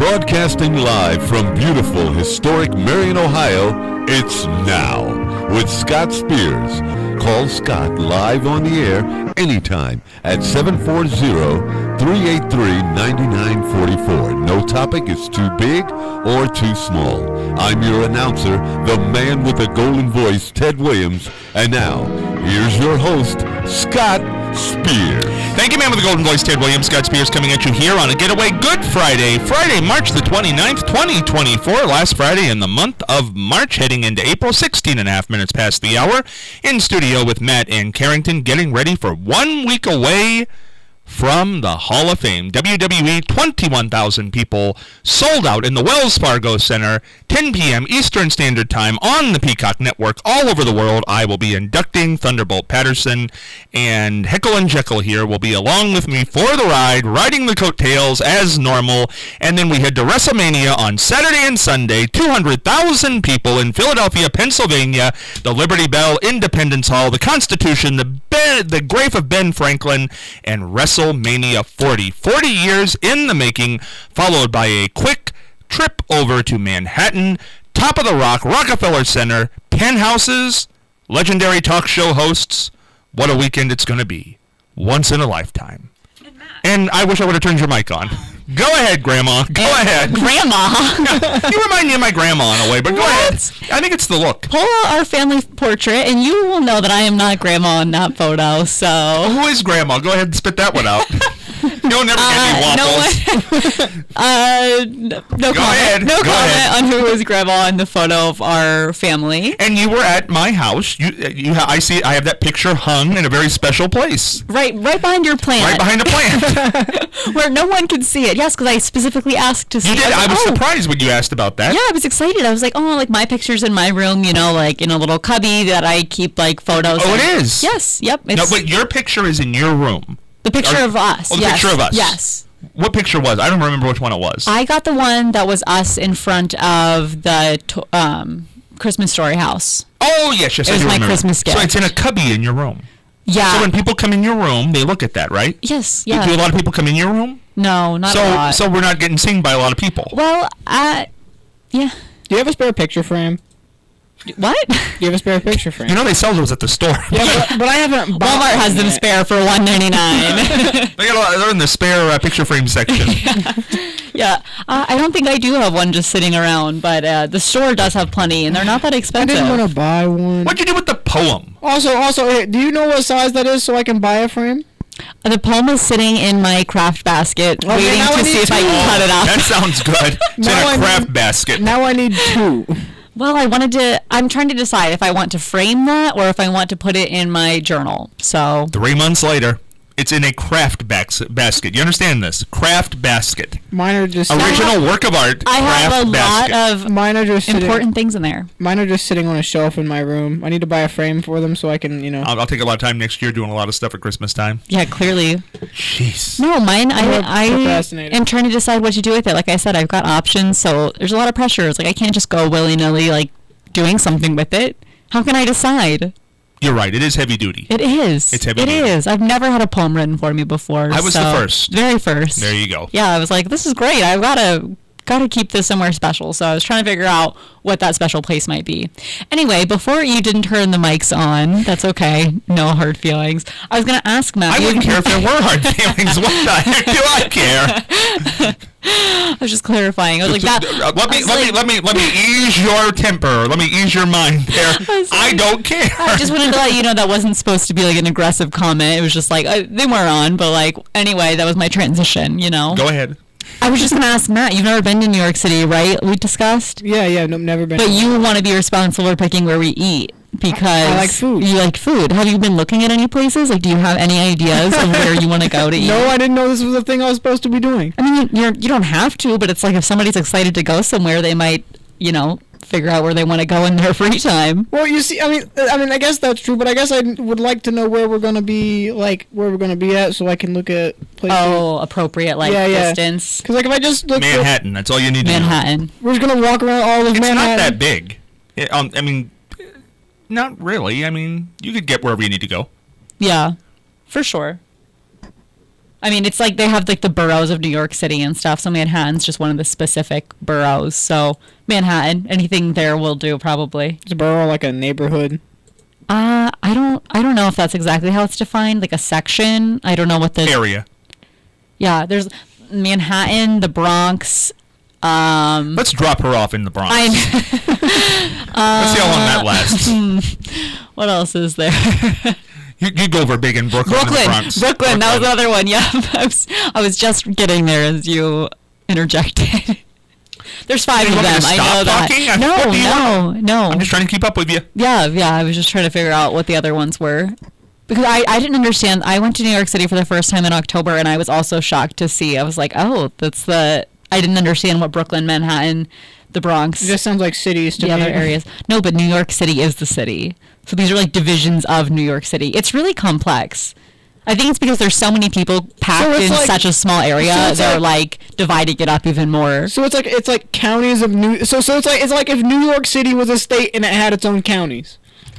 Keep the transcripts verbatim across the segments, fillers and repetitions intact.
Broadcasting live from beautiful, historic Marion, Ohio, it's Now with Scott Spears. Call Scott live on the air anytime at seven four zero, three eight three, nine nine four four. No topic is too big or too small. I'm your announcer, the man with the golden voice, Ted Williams. And now, here's your host, Scott Spears. Thank you, man with the golden voice, Ted Williams. Scott Spears coming at you here on a Getaway Good Friday. Friday, March the twenty-ninth, twenty twenty-four. Last Friday in the month of March, heading into April, sixteen and a half minutes past the hour. In studio with Matt and Carrington, getting ready for one week away from the Hall of Fame. W W E, twenty-one thousand people sold out in the Wells Fargo Center, ten p.m. Eastern Standard Time on the Peacock Network all over the world. I will be inducting Thunderbolt Patterson, and Heckle and Jekyll here will be along with me for the ride, riding the coattails as normal. And then we head to WrestleMania on Saturday and Sunday, two hundred thousand people in Philadelphia, Pennsylvania, the Liberty Bell, Independence Hall, the Constitution, the ben, the grave of Ben Franklin, and WrestleMania forty. forty years in the making, followed by a quick trip over to Manhattan, top of the Rock, Rockefeller Center, penthouses, legendary talk show hosts. What a weekend it's going to be. Once in a lifetime. And, and I wish I would have turned your mic on. Go ahead, Grandma. Go and ahead. Grandma? You remind me of my grandma in a way, but go what? ahead. I think it's the look. Pull out our family portrait, and you will know that I am not Grandma in that photo, so... Who is Grandma? Go ahead and spit that one out. You'll never get any uh, waffles. No, uh, no, no Go comment. ahead. No Go comment ahead. on who is Grandma in the photo of our family. And you were at my house. You, you, ha- I see. I have that picture hung in a very special place. Right, right behind your plant. Right behind the plant. Where no one could see it. Yes, because I specifically asked to see You it. did. I was oh. surprised when you asked about that. Yeah, I was excited. I was like, oh, like my picture's in my room, you know, like in a little cubby that I keep like photos. Oh, in. it is? Yes, yep. It's No, but your picture is in your room. the picture Or- of us. Oh, the yes. picture of us. Yes. What picture was? I don't remember which one it was. I got the one that was us in front of the to- um, Christmas Story house. oh, yes, yes. It I was do my remember. Christmas gift. So it's in a cubby in your room. Yeah. So when people come in your room, they look at that, right? yes. Yeah. Do a lot of people come in your room? No, not so, a lot. So we're not getting seen by a lot of people. well, uh, yeah. Do you have a spare picture frame? What? Do you have a spare picture frame? You know they sell those at the store. yeah, but, but I haven't bought Walmart has one them yet. spare for one ninety-nine. They got a lot, they're in the spare uh, picture frame section. Yeah, uh, I don't think I do have one just sitting around, but uh, the store does have plenty, and they're not that I expensive. didn't want to buy one. What'd you do with the poem? Also, also, hey, do you know what size that is so I can buy a frame? The poem is sitting in my craft basket, Okay, waiting now I to need see if I two. can cut it out. That sounds good. It's Now I in a craft need- basket. Now I need two. Well, I wanted to. I'm trying to decide if I want to frame that or if I want to put it in my journal. So Three months later, it's in a craft bas- basket. You understand this? Craft basket. Mine are just Original work of art. I have craft a basket. lot of Mine are just sitting, important things in there. Mine are just sitting on a shelf in my room. I need to buy a frame for them so I can, you know. I'll, I'll take a lot of time next year doing a lot of stuff at Christmas time. Yeah, clearly. Jeez. No, mine. You're I I procrastinating. am trying to decide what to do with it. Like I said, I've got options, so there's a lot of pressure. It's like I can't just go willy nilly like doing something with it. How can I decide? You're right. It is heavy duty. It is. It's heavy It duty. is. I've never had a poem written for me before. I was the so- first. Very first. There you go. Yeah, I was like, this is great. I've got to got to keep this somewhere special. So I was trying to figure out what that special place might be. Anyway, before you didn't turn the mics on, that's okay. No hard feelings. I was going to ask Matt. I you- wouldn't care if there were hard feelings. What the heck do I care? I was just clarifying. I was like that. Uh, let I me was let like- me let me let me ease your temper. Let me ease your mind there. I was I like- don't care. I just wanted to let you know that wasn't supposed to be like an aggressive comment. It was just like uh, they weren't on, but like anyway, that was my transition. You know. Go ahead. I was just gonna ask Matt. You've never been to New York City, right? We discussed. Yeah, yeah, no, never been. But you want to be responsible for picking where we eat because I like food. You like food. Have you been looking at any places? Like, do you have any ideas of where you want to go to eat? No, I didn't know this was a thing I was supposed to be doing. I mean, you, you're you don't have to, but it's like if somebody's excited to go somewhere, they might, you know, figure out where they want to go in their free time. Well, you see, I mean, uh, I mean, I guess that's true, but I guess I would like to know where we're gonna be, like where we're gonna be at, so I can look at places. Oh, appropriate like Yeah, yeah. distance. Because like if I just look, for, Manhattan. That's all you need to know. Manhattan. we're just gonna walk around all of It's Manhattan. not that big. It, um, I mean, not really. I mean, you could get wherever you need to go. Yeah, for sure. I mean, it's like they have like the boroughs of New York City and stuff. So Manhattan's just one of the specific boroughs. So Manhattan, anything there will do probably. Is a borough like a neighborhood? Uh, I don't, I don't know if that's exactly how it's defined. Like a section. I don't know what the area. Yeah, there's Manhattan, the Bronx. Um, Let's drop her off in the Bronx. I, Let's see how long that lasts. what else is there? You, you go over big in Brooklyn. Brooklyn, and the Bronx. Brooklyn, that was the other one. Yeah, I was, I was just getting there as you interjected. There's five You of want me them. to I stop know that. talking? I- No, what do you no, no. I'm just trying to keep up with you. Yeah, yeah. I was just trying to figure out what the other ones were because I, I didn't understand. I went to New York City for the first time in October, and I was also shocked to see. I was like, oh, that's the. I didn't understand what Brooklyn, Manhattan, the Bronx. It just sounds like cities to the me. other areas. No, but New York City is the city. So these are like divisions of New York City. It's really complex. I think it's because there's so many people packed So it's in like- such a small area. so it's They're like, dividing it up even more. So it's like it's like counties of New. So so it's like it's like if New York City was a state and it had its own counties.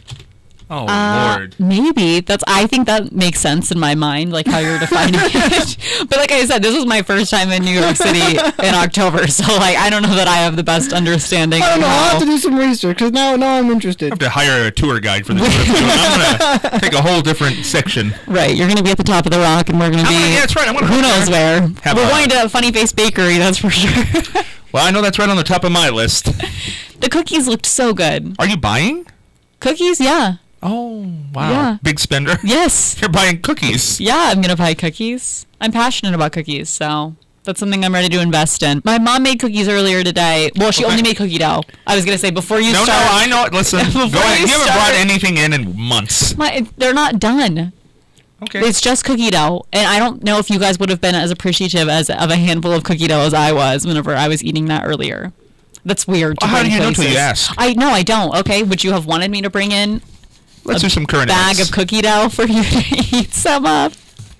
Oh, Uh, Lord. maybe that's. I think that makes sense in my mind, like how you're defining it. But like I said, this was my first time in New York City in October, so like I don't know that I have the best understanding. I don't of know. I'll how- have to do some research because now now I'm interested. I have to hire a tour guide for the trip. too. I'm going to take a whole different section. Right, you're gonna be at the top of the rock, and we're gonna I'm be. gonna- yeah, that's right, I'm gonna who go knows there. where? Have We're a- going to Funny Face Bakery, that's for sure. Well, I know that's right on the top of my list. The cookies looked so good. Are you buying? Cookies, yeah, Oh, wow. Yeah. Big spender. yes, You're buying cookies. yeah. I'm gonna buy cookies. I'm passionate about cookies, so that's something I'm ready to invest in. My mom made cookies earlier today. Well, she Okay. only made cookie dough. I was gonna say before you No, no, start. I know it. Listen, go Before ahead. you You haven't start- brought anything in in months. My, they're not done. Okay. It's just cookie dough, and I don't know if you guys would have been as appreciative as of a handful of cookie dough as I was whenever I was eating that earlier. That's weird. To Well, how bring do you know till you places. ask? I no, I don't. Okay, would you have wanted me to bring in Let's do some current bag events. of cookie dough for you to eat some of?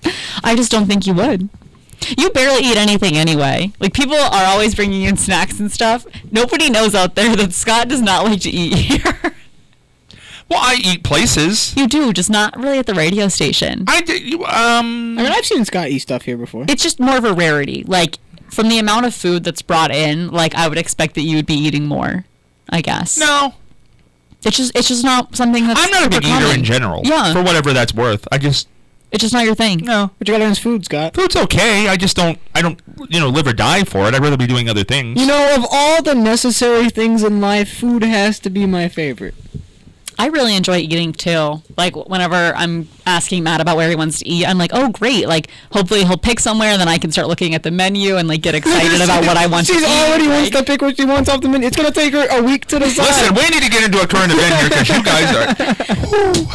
I just don't think you would. You barely eat anything anyway. Like, people are always bringing in snacks and stuff. Nobody knows out there that Scott does not like to eat here. Well, I eat places. You do, just not really at the radio station. I did. You, um. I mean, I've seen Scott eat stuff here before. It's just more of a rarity. Like, from the amount of food that's brought in, like, I would expect that you would be eating more, I guess. No, It's just it's just not something that's I'm not a super big eater common. in general. Yeah. For whatever that's worth. I just It's just not your thing. no. But you got against food, Scott. Food's okay. I just don't. I don't. You know, live or die for it. I'd rather be doing other things. You know, of all the necessary things in life, food has to be my favorite. I really enjoy eating too. Like, whenever I'm asking Matt about where he wants to eat, I'm like, oh, great. Like, hopefully he'll pick somewhere, and then I can start looking at the menu and, like, get excited about what I want She's to eat. already wants like- to pick what she wants off the menu. It's gonna take her a week to decide. Listen, we need to get into a current event here because you guys are. Whew.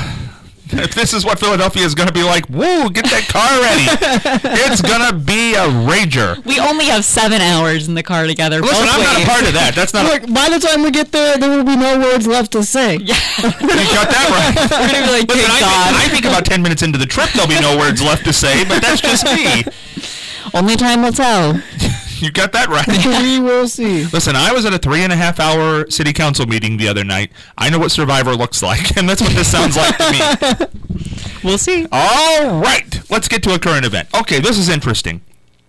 If this is what Philadelphia is going to be like, woo, get that car ready. It's going to be a rager. We only have seven hours in the car together. Listen, both I'm not a ways. part of that. That's not. A, Look, by the time we get there, there will be no words left to say. Yeah. you got that right. We're gonna be like, Listen, "Thank I God." think, I think about ten minutes into the trip, there'll be no words left to say, but that's just me. Only time will tell. You got that right. We will see. Listen, I was at a three and a half hour city council meeting the other night. I know what Survivor looks like, and that's what this sounds like to me. We'll see. All right, let's get to a current event. Okay, this is interesting.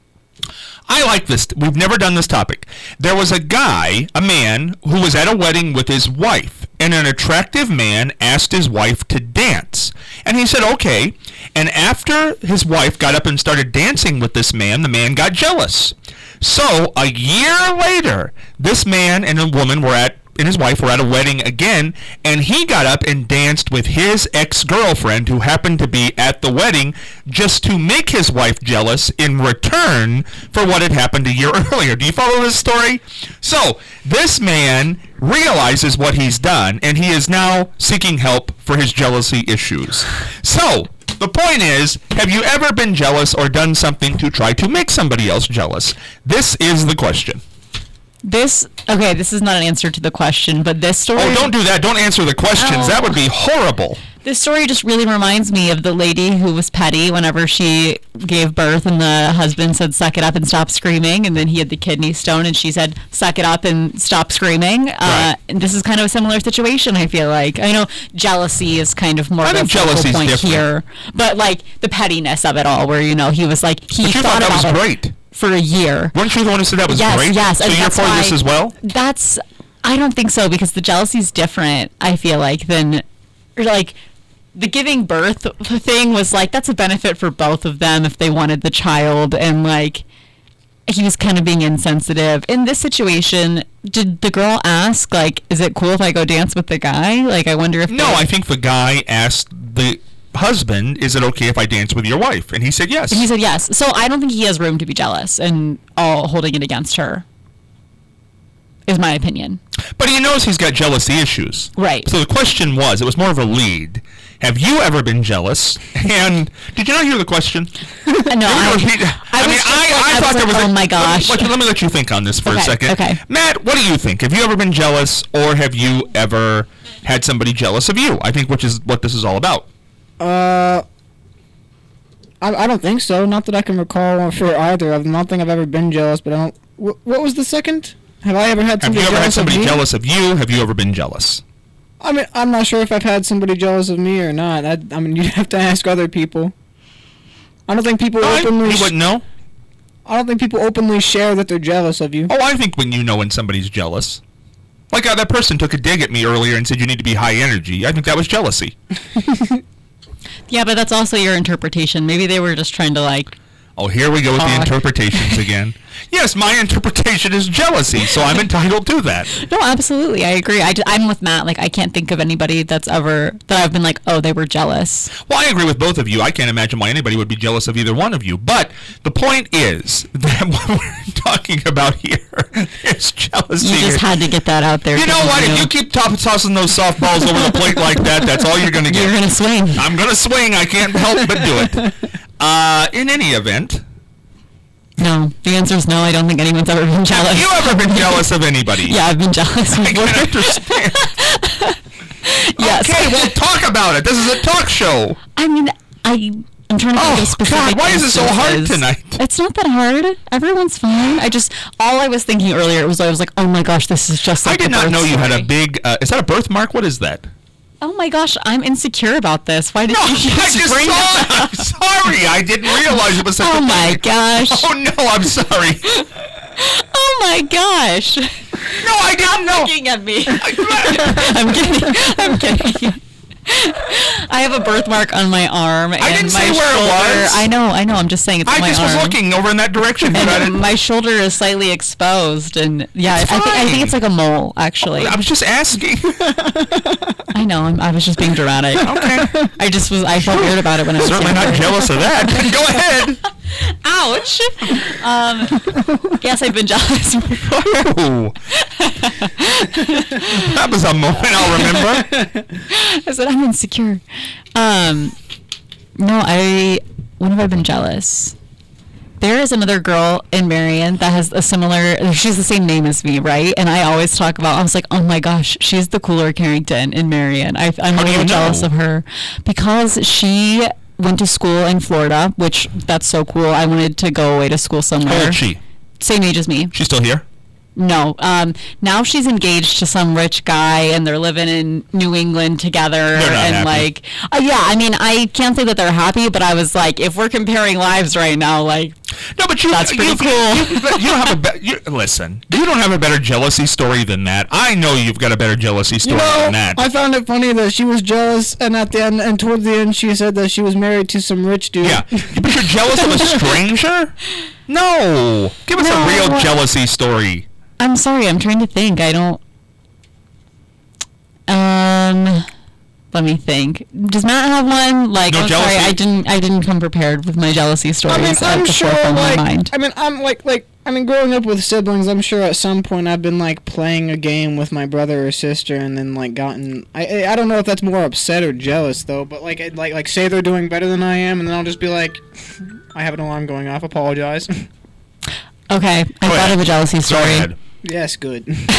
I like this. We've never done this topic. There was a guy, a man, who was at a wedding with his wife, and an attractive man asked his wife to dance. And he said, okay. And after his wife got up and started dancing with this man, the man got jealous. So, a year later, this man and a woman were at and his wife were at a wedding again, and he got up and danced with his ex-girlfriend who happened to be at the wedding just to make his wife jealous in return for what had happened a year earlier. Do you follow this story? So, this man realizes what he's done, and he is now seeking help for his jealousy issues. So, the point is, have you ever been jealous or done something to try to make somebody else jealous? This is the question. This, okay, this is not an answer to the question, but this story... Oh, don't do that. Don't answer the questions. No. That would be horrible. This story just really reminds me of the lady who was petty whenever she gave birth and the husband said, suck it up and stop screaming. And then he had the kidney stone and she said, suck it up and stop screaming. Right. Uh, and this is kind of a similar situation, I feel like. I know jealousy is kind of more I of a think focal jealousy's point different. here. But, like, the pettiness of it all where, you know, he was like, he But you thought thought that about was it great. for a year. Weren't you the one who said that was Yes, great? yes. So and you're that's for why this as well? That's, I don't think so because the jealousy's different, I feel like, than, or like, the giving birth thing was like, that's a benefit for both of them if they wanted the child. And like, he was kind of being insensitive. In this situation, did the girl ask, like, is it cool if I go dance with the guy? Like, I wonder if No, they- I think the guy asked the husband, is it okay if I dance with your wife? And he said yes. He said yes. So I don't think he has room to be jealous and all holding it against her, is my opinion. But he knows he's got jealousy issues. Right. So the question was, it was more of a lead. Have you ever been jealous? And did you not hear the question? No, I, Repeat- I, was mean, just I, like, I I thought was there was like, a- oh my gosh. Let me, let me let you think on this for a Okay, second. okay. Matt, what do you think? Have you ever been jealous, or have you ever had somebody jealous of you? I think which is what this is all about. Uh, I, I don't think so. Not that I can recall for either. I don't think I've ever been jealous, but I don't. Wh- what was the second? Have I ever had Have somebody you ever had jealous somebody of me? jealous of you? Have you ever been jealous? I mean, I'm not sure if I've had somebody jealous of me or not. I, I mean, you'd have to ask other people. I don't think people I, openly. you sh- wouldn't know. I don't think people openly share that they're jealous of you. Oh, I think when you know when somebody's jealous. Like uh, that person took a dig at me earlier and said you need to be high energy. I think that was jealousy. Yeah, but that's also your interpretation. Maybe they were just trying to like. Oh, here we go with the Talk. interpretations again. Yes, my interpretation is jealousy, so I'm entitled to that. No, absolutely, I agree. I, am with Matt. Like, I can't think of anybody that's ever that I've been like, oh, they were jealous. Well, I agree with both of you. I can't imagine why anybody would be jealous of either one of you. But the point is that what we're talking about here is jealousy. You just had to get that out there. You know didn't what? If you keep top- tossing those softballs over the plate like that, that's all you're going to get. You're gonna swing. I'm going to swing. I can't help but do it. Uh, in any event, No, the answer is no. I don't think anyone's ever been jealous. have you ever been jealous of anybody? Yeah, I've been jealous I before. can understand. Yes. Okay, well, talk about it. This is a talk show. I mean, I. I'm trying to think Oh, of specific God, why is it so hard instances. tonight? It's not that hard. Everyone's fine. I just all I was thinking earlier was I was like, oh my gosh, this is just like I did the not birth know you had a story. big. Uh, is that a birthmark? What is that? Oh my gosh, I'm insecure about this. Why did No, you I just just bring saw it it. I'm sorry. I didn't realize it was such Oh a my thing. gosh. Oh no, I'm sorry. Oh my gosh. No, I didn't know. Looking at me. I'm kidding. I'm kidding. I have a birthmark on my arm. And didn't my say where it shoulder, was. I know, I know. I'm just saying it's I on my just was arm. looking over in that direction. But I And didn't. my shoulder is slightly exposed, and yeah, I, I think I fine. think it's like a mole. Actually, I was just asking. I know. I'm, I was just being dramatic. Okay. I just was. I felt weird about it when I was Certainly not younger. jealous of that. Go ahead. Ouch. Um, yes, I've been jealous before. Ooh. That was a moment I'll remember. I said I'm insecure. Um, no, I. When have I been jealous? There is another girl in Marion that has a similar. She's the same name as me, right? And I always talk about. I was like, oh my gosh, she's the cooler Carrington in Marion. I, I'm How a do you little jealous know? of her because she went to school in Florida, which that's so cool. I wanted to go away to school somewhere. How old is she? Same age as me. She's still here? No. Um, now she's engaged to some rich guy, and they're living in New England together. They're not and happy. like, uh, yeah, I mean, I can't say that they're happy, but I was like, if we're comparing lives right now, like, No, but you. That's pretty you, cool. You, but you don't have a. Be- you, listen, you don't have a better jealousy story than that. I know you've got a better jealousy You story know, than that. I found it funny that she was jealous, and at the end, and toward the end, she said that she was married to some rich dude. Yeah, but you're jealous of a stranger? No, give us No. a real jealousy story. I'm sorry, I'm trying to think. I don't. Um, let me think. Does Matt have one? Like, No I'm sorry, jealousy? I didn't. I didn't come prepared with my jealousy stories I mean, at I'm the sure, forefront of like, my mind. I mean, I'm like, like, I mean, growing up with siblings, I'm sure at some point I've been like playing a game with my brother or sister, and then like gotten. I I I don't know if that's more upset or jealous though, but like, I'd, like, like say they're doing better than I am, and then I'll just be like, I have an alarm going off. Apologize. Okay, I thought ahead. of a jealousy Go story. ahead. Yes, good.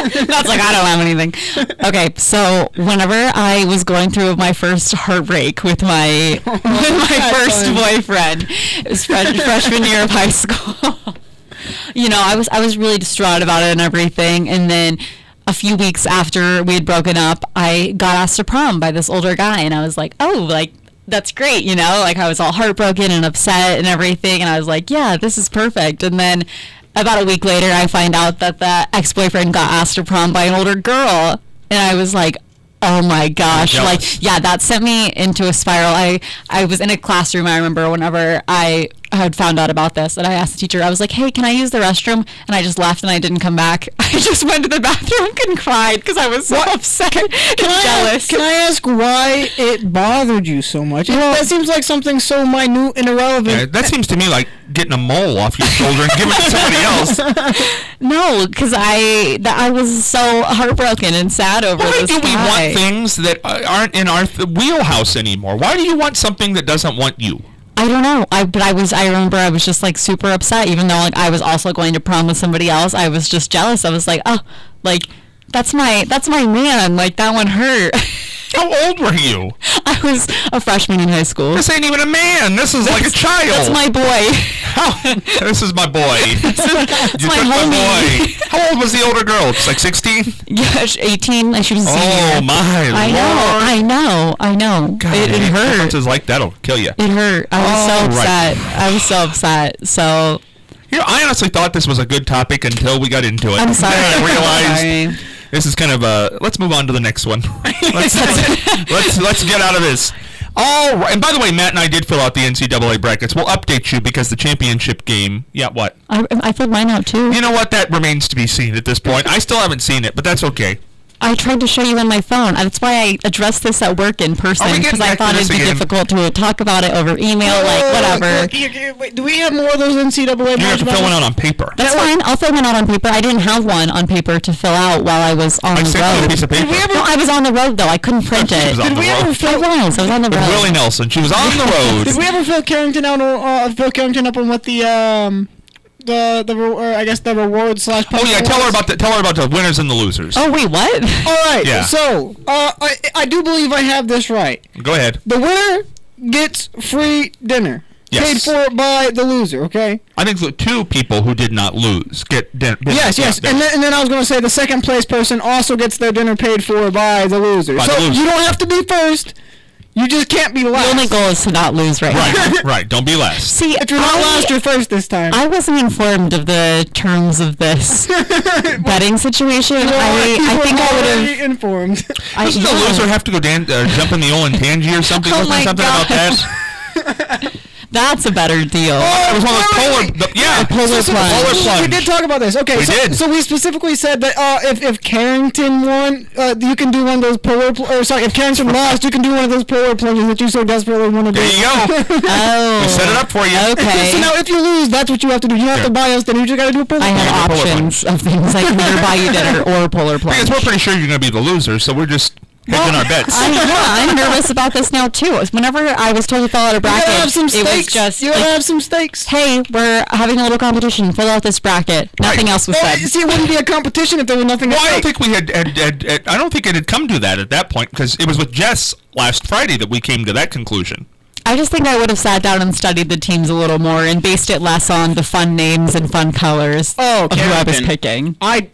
Matt's like, I don't have anything. Okay, so whenever I was going through my first heartbreak with my with my first boyfriend, it was fresh, freshman year of high school. You know, I was I was really distraught about it and everything, and then a few weeks after we had broken up, I got asked to prom by this older guy, and I was like, oh, like, that's great, you know? Like, I was all heartbroken and upset and everything, and I was like, yeah, this is perfect. And then about a week later, I find out that the ex-boyfriend got asked to prom by an older girl, and I was like, oh my gosh, like, yeah, that sent me into a spiral. I, I was in a classroom, I remember, whenever I had found out about this, and I asked the teacher, I was like, hey, can I use the restroom? And I just left and I didn't come back. I just went to the bathroom and cried because I was so what? upset and can jealous. I, can I ask why it bothered you so much? Well, that seems like something so minute and irrelevant. Yeah, that seems to me like getting a mole off your shoulder and giving it to somebody else. No, because I that I was so heartbroken and sad over Why this do we guy. want things that aren't in our th- wheelhouse anymore? Why do you want something that doesn't want you? I don't know. I but I was I remember I was just like super upset, even though like I was also going to prom with somebody else. I was just jealous. I was like, oh, like that's my that's my man. Like that one hurt. How old were you? I was a freshman in high school. This ain't even a man. This is that's, like a child. That's my boy. How? This is my boy. That's you my took homie. my boy. How old was the older girl? It's like sixteen? Yeah, eighteen. Like she was a oh, senior. my I Lord. know. I know. I know. God, it, it hurt. Differences like that'll kill you. It hurt. I was oh, so upset. Right. I was so upset. So. You know, I honestly thought this was a good topic until we got into it. I'm sorry. I realized sorry. This is kind of a. Let's move on to the next one. let's, let's let's get out of this. All right. And by the way, Matt and I did fill out the N C double A brackets. We'll update you because the championship game. Yeah, what? I, I filled mine out too. You know what? That remains to be seen at this point. I still haven't seen it, but that's okay. I tried to show you on my phone. That's why I addressed this at work in person, because I thought it'd be again? difficult to talk about it over email, oh, like whatever. Wait, wait, do we have more of those N C double A? You have to fill one out on paper. That's fine. I'll fill one out on paper. I didn't have one on paper to fill out while I was on I the sent road. you a piece of paper. No, I was on the road though. I couldn't print it. Did we ever fill? I was. I was on the road. Willie Nelson. She was on the road. Did we ever fill Carrington out? Uh, fill Carrington up on what the um. The the or I guess the reward slash. Oh yeah, tell her about the tell her about the winners and the losers. Oh wait, what? All right. Yeah. So uh, I I do believe I have this right. Go ahead. The winner gets free dinner. Yes. Paid for by the loser. Okay. I think the two people who did not lose get dinner. Yes, yes, and then, and then I was going to say the second place person also gets their dinner paid for by the loser. By so the loser. You don't have to be first. You just can't be last. The only goal is to not lose right Right, now. right. Don't be last. See, If you're not I, last, you're first this time. I wasn't informed of the terms of this betting situation. I, I think I would have informed. I, Doesn't the yeah. loser have to go dan- uh, jump in the old Tangy or something? Oh Wasn't there my something about gosh. that? That's a better deal. Oh, it was one of those polar. The, yeah, polar so- so- plunge. polar plunge. We did talk about this. Okay, We so, did. so we specifically said that uh, if if Carrington won, uh, you can do one of those polar. Pl- or sorry, if Carrington lost, you can do one of those polar plunges that you so desperately want to do. There you go. Oh. We set it up for you. Okay. So now, if you lose, that's what you have to do. You don't have Yeah. to buy us dinner. You just got to do a polar I plunge. have Polar options of things. I can either buy you dinner or polar plunge. Because we're pretty sure you're going to be the loser, so we're just hedging our bets. I, yeah, I'm nervous about this now too. Whenever I was told to fill out a You bracket, gotta have some it was stakes. just You gotta like, have some stakes. hey, we're having a little competition. Fill out this bracket. Nothing Right. else was Well, said. see, it wouldn't be a competition if there was nothing Well, I else. don't think we had, had, had, had. I don't think it had come to that at that point because it was with Jess last Friday that we came to that conclusion. I just think I would have sat down and studied the teams a little more and based it less on the fun names and fun colors Oh, of who I was Carrington. picking. I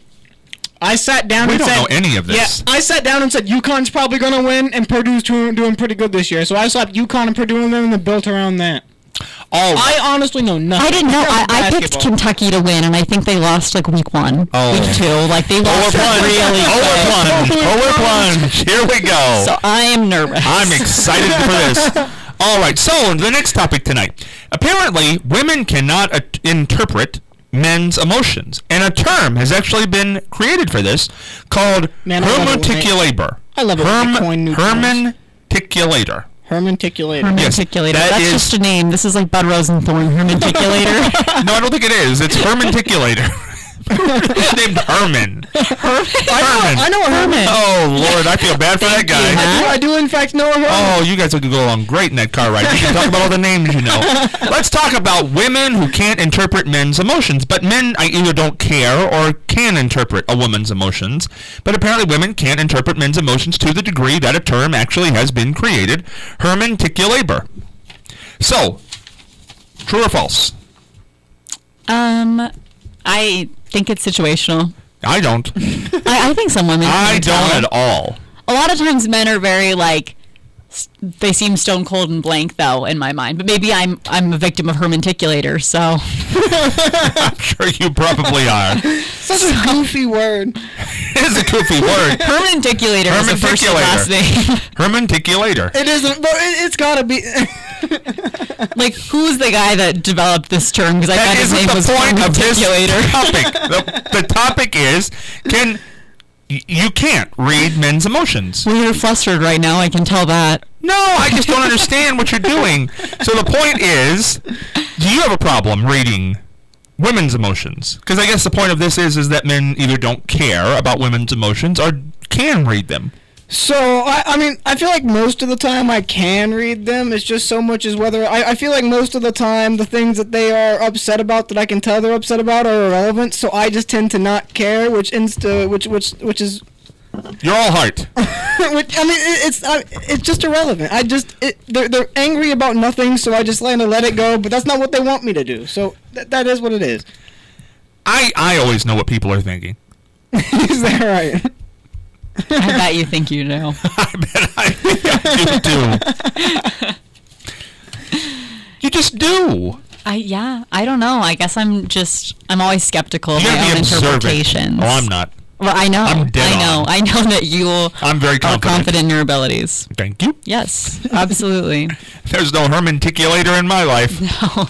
I sat down We and don't said, know any of this. Yeah, I sat down and said UConn's probably going to win and Purdue's doing, doing pretty good this year. So I slapped UConn and Purdue in them and then built around that. All I honestly know nothing. I didn't know. I, about I picked basketball. Kentucky to win, and I think they lost like week one, Oh. week two. Like they Polar lost plunge. really Polar quick. plunge. Polar plunge. Here we go. So I am nervous. I'm excited for this. All right, so the next topic tonight. Apparently, women cannot uh, interpret men's emotions, and a term has actually been created for this called Man, I love it when they- hermeticulator. I love it when they coin new terms. Hermeticulator. Hermanticulator. Yes, Hermanticulator. that That's is- just a name. This is like Bud Rosenthorn. Hermanticulator. No, I don't think it is. It's hermeticulator. named Herman. Herman. Herman. I know a Herman. Oh, Lord, I feel bad for that guy. you, Matt. I do, in fact, know a Herman. Oh, you guys would go along great in that car ride. You can talk about all the names you know. Let's talk about women who can't interpret men's emotions. But men either don't care or can interpret a woman's emotions. But apparently women can't interpret men's emotions to the degree that a term actually has been created. Hermanticulabor. So, true or false? Um, I think it's situational. I don't. I, I think some women. I can don't tell. at all. A lot of times, men are very like. s- They seem stone cold and blank, though, in my mind. But maybe I'm I'm a victim of hermanticulator, so. I'm sure you probably are. Such a goofy word. It is a goofy word. Hermanticulator is a first and last name. Hermanticulator. It isn't, but it, it's gotta be. Like, who's the guy that developed this term? Because I That thought his isn't name the was point of this hermanticulator. topic. The, the topic is, can y- you can't read men's emotions. Well, you're flustered right now. I can tell that. No, I just don't understand what you're doing. So the point is, do you have a problem reading women's emotions? Because I guess the point of this is, is that men either don't care about women's emotions or can read them. So, I, I mean, I feel like most of the time I can read them. It's just so much as whether... I, I feel like most of the time the things that they are upset about that I can tell they're upset about are irrelevant, so I just tend to not care, which insta... Which, which, which is... You're all heart. which, I mean, it, it's I, it's just irrelevant. I just... It, they're, they're angry about nothing, so I just kind of let it go, but that's not what they want me to do. So, th- that is what it is. I, I always know what people are thinking. Is that right? I bet you think you know. I bet I think I do too. You just do. I yeah. I don't know. I guess I'm just. I'm always skeptical of You my gotta own be observant. interpretations. Oh, I'm not. Well, I know. I'm dead I know. on. I know that you I'm very are confident. confident in your abilities. Thank you. Yes, absolutely. There's no hermanticulator in my life. No.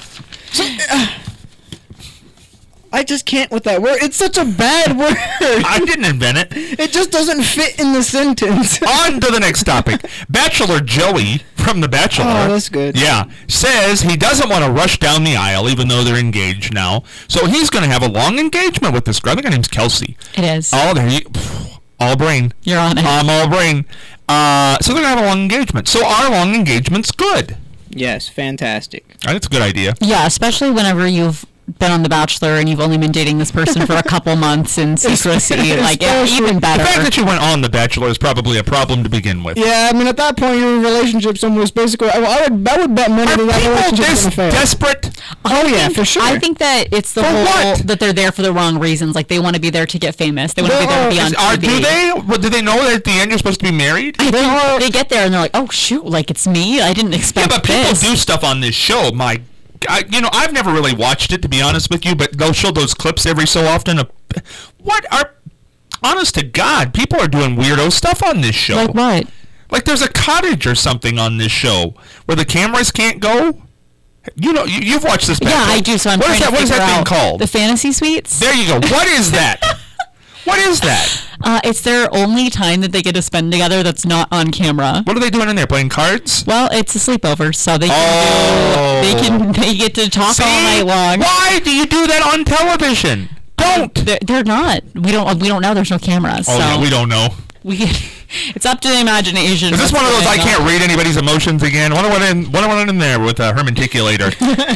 I just can't with that word. It's such a bad word. I didn't invent it. It just doesn't fit in the sentence. On to the next topic. Bachelor Joey from The Bachelor. Oh, that's good. Yeah, says he doesn't want to rush down the aisle, even though they're engaged now. So he's going to have a long engagement with this girl. I think her name's Kelsey. It is. Oh, there you, all brain. You're on it. I'm all brain. Uh, so they're going to have a long engagement. So our long engagement's good. Yes, fantastic. I think it's a good idea. Yeah, especially whenever you've been on The Bachelor and you've only been dating this person for a couple months in secrecy. Like, it's even The better. fact that you went on The Bachelor is probably a problem to begin with. Yeah, I mean, at that point, your relationship's almost basically. I, I would, I would bet money Are that that people relationship's this gonna fail. desperate? Oh yeah, think- for sure. I think that it's the For whole what? that they're there for the wrong reasons. Like, they want to be there to get famous. They want to be there to be on Is- are, T V. do they? What, do they know that at the end you're supposed to be married? I think they get there and they're like, "Oh shoot! Like it's me. I didn't Yeah, expect but people this." do stuff on this show. My, I, you know, I've never really watched it to be honest with you, but they'll show those clips every so often. Of, what are, honest to God, people are doing weirdo stuff on this show. Like what? Like there's a cottage or something on this show where the cameras can't go. You know, you, you've watched this. Yeah, Bachelor. I do. So I'm what trying is that? to What is figure that thing out called? the fantasy suites. There you go. What is that? What is that? Uh, it's their only time that they get to spend together that's not on camera. What are they doing in there? Playing cards? Well, it's a sleepover, so they can Oh. do, they can they get to talk See? all night long. Why do you do that on television? Don't. They're, they're not. We don't. We don't know. There's no cameras. Oh, so yeah, we don't know. we. It's up to the imagination. Is this what's one of those I going can't on. read anybody's emotions again? What went in? What went in there with a hermanticulator?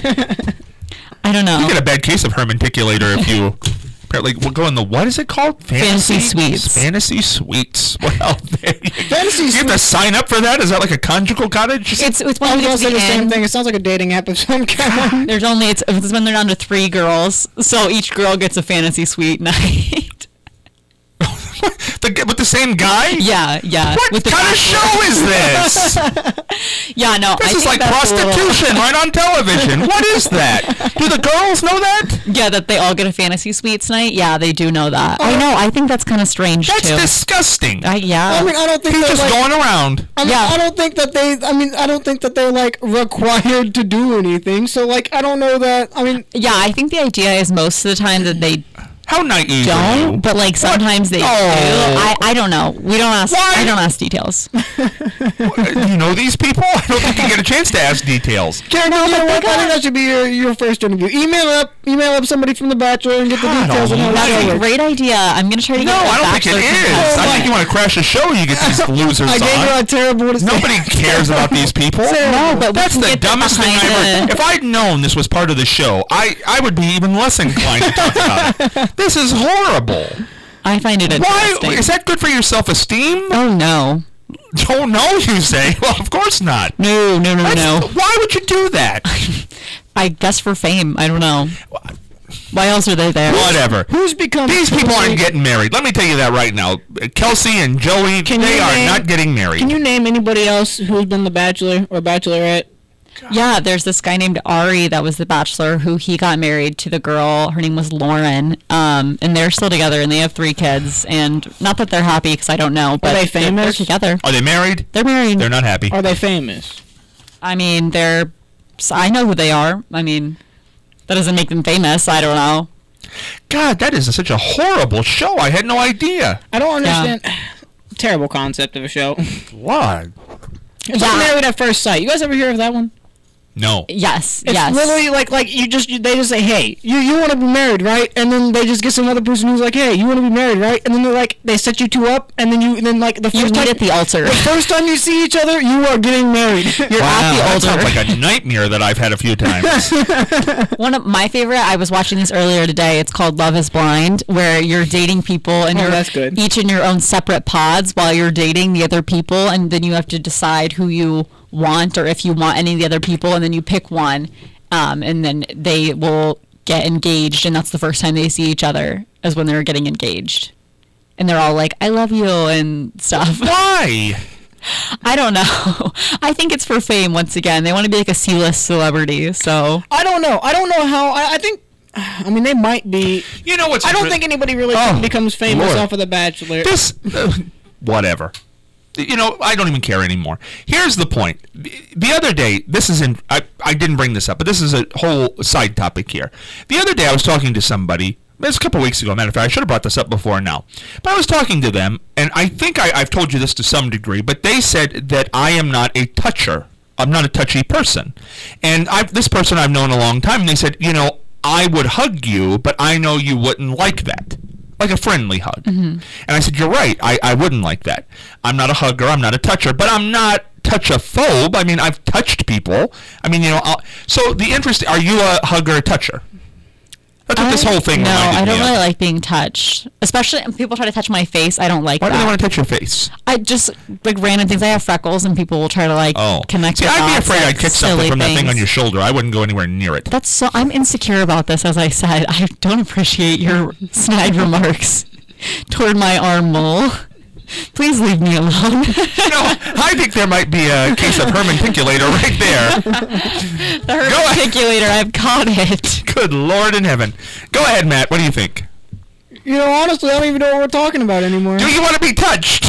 I don't know. You get a bad case of hermanticulator if you apparently we'll go in the what is it called? Fantasy suites. Fantasy suites. Well, there you go. Fantasy You have to suites. sign up for that? Is that like a conjugal cottage? It's it's I one was of gonna those say the same weekend. thing. It sounds like a dating app of some kind. There's only it's, it's when they're down to three girls, so each girl gets a fantasy suite night. the, with the same guy? yeah, yeah. What with the kind of bachelor. show is this? Yeah, no. This I is think like that's a little- prostitution right on television. What is that? Do the girls know that? Yeah, that they all get a fantasy suites night. Yeah, they do know that. I know. I think that's kind of strange That's too. disgusting. I, yeah. I mean, I don't think He's they're just like, going around. I mean, Yeah. I don't think that they. I mean, I don't think that they're like required to do anything. So, like, I don't know that. I mean, yeah, I think the idea is most of the time that they How naive are you? don't, but like sometimes they Oh. do. I, I don't know. We don't ask. Why? I don't ask details. You know these people? I don't think you get a chance to ask details. Karen, you know what? I got- think that should be your, your first interview. Email up, email up somebody from The Bachelor and get the God details on how That's the show a works. great idea. I'm gonna try to No, get. I don't think it is. I think you want to crash a show. You get these losers I gave you on. a terrible. Nobody cares about these people. No, but we That's can the get dumbest thing I behind ever. the- If I'd known this was part of the show, I, I would be even less inclined to talk about it. This is horrible. I find it Why interesting. is that good for your self-esteem? Oh no. Oh no, you say. Well, of course not. No, no, no, That's- no. Why would you do that? I guess for fame. I don't know. Why else are they there? Whatever. Who's become These people aren't getting married. Let me tell you that right now. Kelsey and Joey, Can they you are name- not getting married. Can you name anybody else who's been the Bachelor or Bachelorette? Yeah, there's this guy named Ari that was the Bachelor who he got married to the girl. Her name was Lauren. Um, and they're still together and they have three kids. And not that they're happy because I don't know, but they they're- famous? They're together. Are they married? They're married. They're not happy. Are they famous? I mean, they're. So I know who they are. I mean, that doesn't make them famous. I don't know. God, that is such a horrible show. I had no idea. I don't understand. Terrible concept of a show. What? It's Yeah. like Married at First Sight. You guys ever hear of that one? No. Yes. It's yes. literally like like you just you, they just say, hey, you you want to be married, right? And then they just get some other person who's like, hey, you want to be married, right? And then they're like they set you two up, and then you and then like the You first meet time at the altar. the first time you see each other, you are getting married. You're Wow, at the that altar. sounds like a nightmare that I've had a few times. One of my favorite, I was watching this earlier today. It's called Love is Blind, where you're dating people and Oh, you're that's good. each in your own separate pods while you're dating the other people, and then you have to decide who you want or if you want any of the other people, and then you pick one, um, and then they will get engaged, and that's the first time they see each other, is when they're getting engaged. And they're all like, I love you and stuff. Why? I don't know. I think it's for fame once again. They want to be like a C-list celebrity, so... I don't know. I don't know how. I, I think. I mean, they might be. You know what's... I don't inter- think anybody really Oh, becomes famous Lord. off of The Bachelor. This... Uh, whatever. You know, I don't even care anymore. Here's the point. The other day, this is in... I, I didn't bring this up, but this is a whole side topic here. The other day, I was talking to somebody... It was a couple weeks ago, matter of fact. I should have brought this up before now. But I was talking to them, and I think I, I've told you this to some degree, but they said that I am not a toucher. I'm not a touchy person. And I've, this person I've known a long time, and they said, you know, I would hug you, but I know you wouldn't like that. Like a friendly hug. And I said, you're right, I, I wouldn't like that. I'm not a hugger, I'm not a toucher, but I'm not touch-a-phobe. I mean, I've touched people. I mean, you know, I'll, so the interest, are you a hugger or a toucher? That's what this I- whole thing No, reminded I don't me really of. like being touched. Especially when people try to touch my face. I don't like Why do that. they want to touch your face? I just like random things. I have freckles, and people will try to like Oh. connect. See, the I'd be dots, afraid like, I'd catch something silly from that thing things. on your shoulder. I wouldn't go anywhere near it. That's so. I'm insecure about this. As I said, I don't appreciate your snide remarks toward my arm mole. Please leave me alone. You know, I think there might be a case of hermanticulator right there. The hermeticulator, I've caught it. Good Lord in heaven. Go ahead, Matt. What do you think? You know, honestly, I don't even know what we're talking about anymore. Do you want to be touched?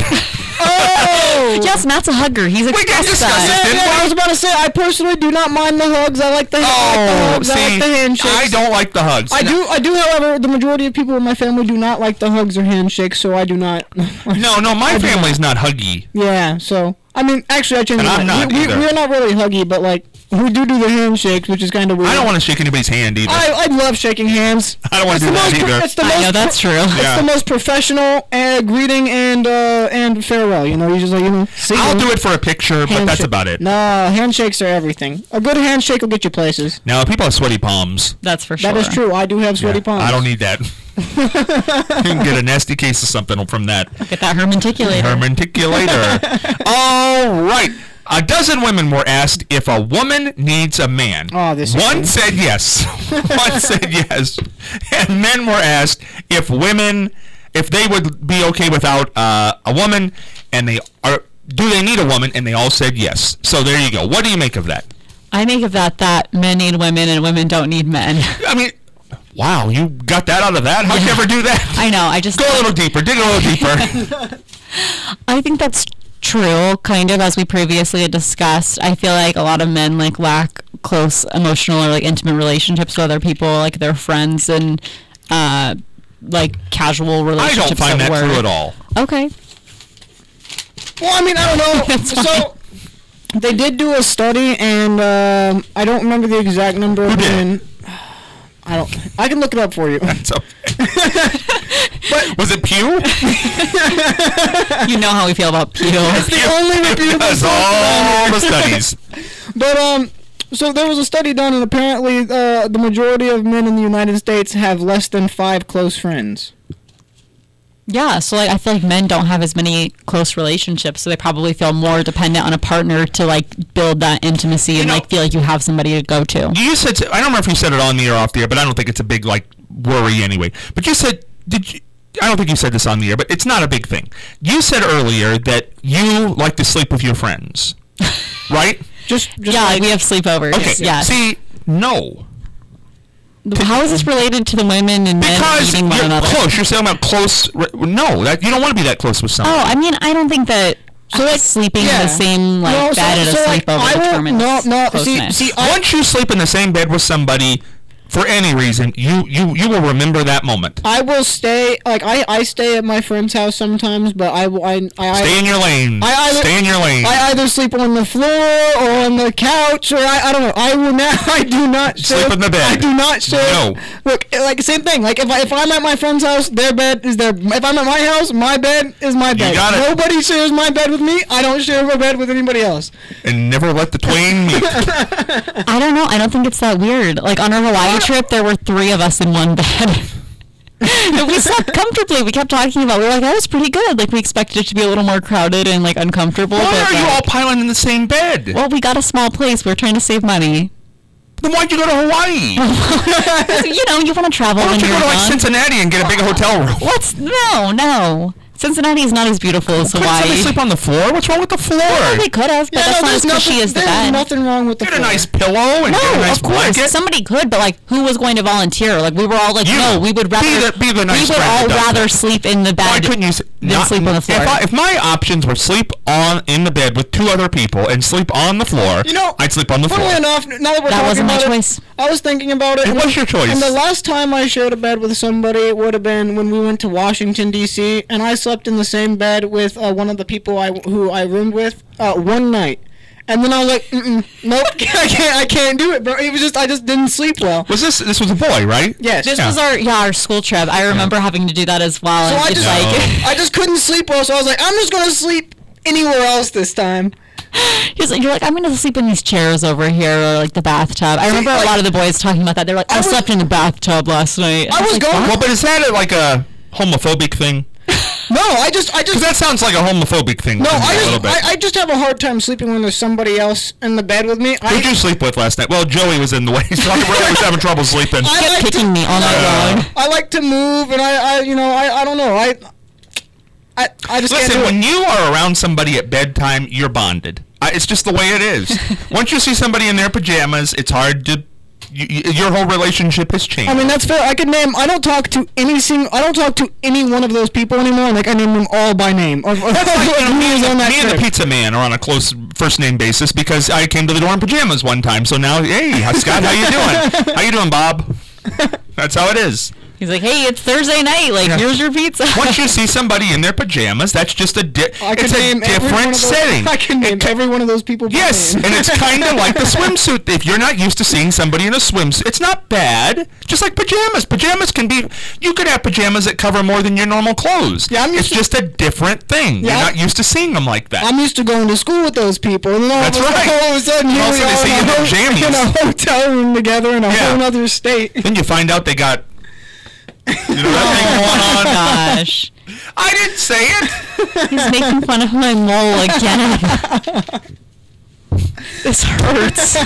Oh! Yes, Matt's a hugger. He's We did expressed discuss that. this, didn't Yeah, we? I was about to say, I personally do not mind the hugs. I like the, I like the Oh, hugs. I see, like the handshakes. I don't like the hugs. I do, I do, however, the majority of people in my family do not like the hugs or handshakes, so I do not. No, no, my I do family's not huggy. Yeah, so, I mean, actually, I changed And my I'm mind. not we, either. we, we're not really huggy, but, like, we do do the handshakes, which is kind of weird. I don't want to shake anybody's hand either. I, I love shaking hands. I don't want It's to do the that most pro- either. It's the I most know that's pro- true. It's Yeah. the most professional uh, greeting and uh, and farewell. You know, you just like you know. See I'll you. do it for a picture, but that's Handshake. about it. No, handshakes are everything. A good handshake will get you places. Now, people have sweaty palms. That's for sure. That is true. I do have sweaty Yeah, palms. I don't need that. You can get a nasty case of something from that. Get that hermeticulator. Hermeticulator. All right. A dozen women were asked if a woman needs a man. Oh, this is One good. said yes. One said yes. And men were asked if women, if they would be okay without uh, a woman, and they are, do they need a woman? And they all said yes. So there you go. What do you make of that? I make of that that men need women and women don't need men. I mean, wow, you got that out of that? How'd you Yeah. ever do that? I know. I just Go a little deeper. Dig a little deeper. I think that's true, kind of, as we previously had discussed. I feel like a lot of men like lack close emotional or like intimate relationships with other people, like their friends and uh, like casual I relationships don't find at that work. true at all. Okay. Well, I mean, I don't know. That's So they did do a study, and um, I don't remember the exact number of Who did? women. I don't. I can look it up for you. That's okay. But was it Pew? You know how we feel about Pew. It's the only reputable That's source all on the there. studies. But um, so there was a study done, and apparently, uh, the majority of men in the United States have less than five close friends. Yeah, so like I feel like men don't have as many close relationships, so they probably feel more dependent on a partner to like build that intimacy and know- like feel like you have somebody to go to. You said, I don't remember if you said it on the air or off the air, but I don't think it's a big like worry anyway. But you said, did you? I don't think you said this on the air, but it's not a big thing. You said earlier that you like to sleep with your friends, right? Just, just Yeah, like like, we have sleepovers. Okay. Yeah. See, no. How is this related to the women and men Because meeting one you're another? close. You're saying about close. re- No, that you don't want to be that close with someone. Oh, I mean, I don't think that so like sleeping in yeah. the same like No, so- bed at a so, like, sleepover I won't- determines no, no, see- closeness. see, I- Once you sleep in the same bed with somebody, for any reason, you you you will remember that moment. I will stay. Like I, I stay at my friend's house sometimes, but I, will- I, I, Stay in your lane. I either- Stay in your lane. I either sleep on the floor or on the couch, or I, I don't know. I will now. I do not share. Sleep in the bed. I do not share. No. Look, like same thing. Like if I if I'm at my friend's house, their bed is their. If I'm at my house, my bed is my bed. got it. Nobody shares my bed with me. I don't share my bed with anybody else. and never let the twain meet. I don't know. I don't think it's that weird. Like on our Hawaii trip, there were three of us in one bed. And we slept comfortably. We kept talking about. We were like, that was pretty good. Like we expected it to be a little more crowded and like uncomfortable. Why but, are you like, all piling in the same bed? well, we got a small place. We were trying to save money. Then why'd you go to Hawaii? You know, you want to travel Why when don't you you're go to like young. Cincinnati and get a big hotel room? What's no, no. Cincinnati is not as beautiful as Couldn't somebody Hawaii. sleep on the floor? What's wrong with the floor? Well, they could have, but Yeah, that's no, not as there's cushy nothing. as the There's bed. nothing wrong with the Get a floor. nice pillow and No, get a nice of course blanket. somebody could, but like, who was going to volunteer? Like, we were all like, You. no, we would Be rather the- be the nice we would friend all that does rather that. sleep in the Why bed couldn't you s- than not, sleep on the floor. If, I, if my options were sleep on in the bed with two other people and sleep on the floor, You know, I'd sleep on the floor. Funnily enough, now that we're That talking wasn't my about it, choice. I was thinking about it. It and was the- your choice. And the last time I shared a bed with somebody would have been when we went to Washington D C, and I slept in the same bed with uh, one of the people I who I roomed with uh, one night. And then I was like, Mm-mm, nope, I can't, I can't do it, bro. It was just, I just didn't sleep well. Was this this was a boy, right? Yes. This Yeah. was our yeah our school trip. I remember having to do that as well. So and I it's just, like I just couldn't sleep well. So I was like, I'm just gonna sleep anywhere else this time. He's like, you're like, I'm gonna sleep in these chairs over here or like the bathtub. I remember a like- lot of the boys talking about that. They're like, I, I was- slept in the bathtub last night. I was like, going- Well, but is that a, like a homophobic thing? No, I just, I just. Because that sounds like a homophobic thing. No, to me I a just, little bit. I, I just have a hard time sleeping when there's somebody else in the bed with me. I, Who'd you sleep with last night? Well, Joey was in the way. So I really was having trouble sleeping. I kept like kicking to, me all night Uh, long. I like to move, and I, I, you know, I, I don't know, I, I, I just Listen, can't do when it. you are around somebody at bedtime, you're bonded. I, it's just the way it is. Once you see somebody in their pajamas, it's hard to. You, you, your whole relationship has changed. I mean, that's fair. I could name. I don't talk to any single. I don't talk to any one of those people anymore. Like I name them all by name. Or, or, That's like, you know, me, who's on and, that me and the trip. pizza man are on a close first name basis because I came to the door in pajamas one time. So now, hey, how- Scott, how you doing? How you doing, Bob? That's how it is. He's like, hey, it's Thursday night. Like, Yeah. here's your pizza. Once you see somebody in their pajamas, that's just a di- I it's can a name every one different of those, setting. I can name It ca- every one of those people. by Yes, name. and it's kind of like the swimsuit. If you're not used to seeing somebody in a swimsuit, it's not bad. Just like pajamas. Pajamas can be. You could have pajamas that cover more than your normal clothes. Yeah, I'm used it's to- just a different thing. Yeah, You're I'm- not used to seeing them like that. I'm used to going to school with those people, and then all, That's of, a- right. all of a sudden here All of a we sudden they are in see a, you in ho- in jammies. a hotel room together in a Yeah. whole other state. Then you find out they got. You know that thing Oh going my on. gosh. I didn't say it. He's making fun of my mole again. This hurts.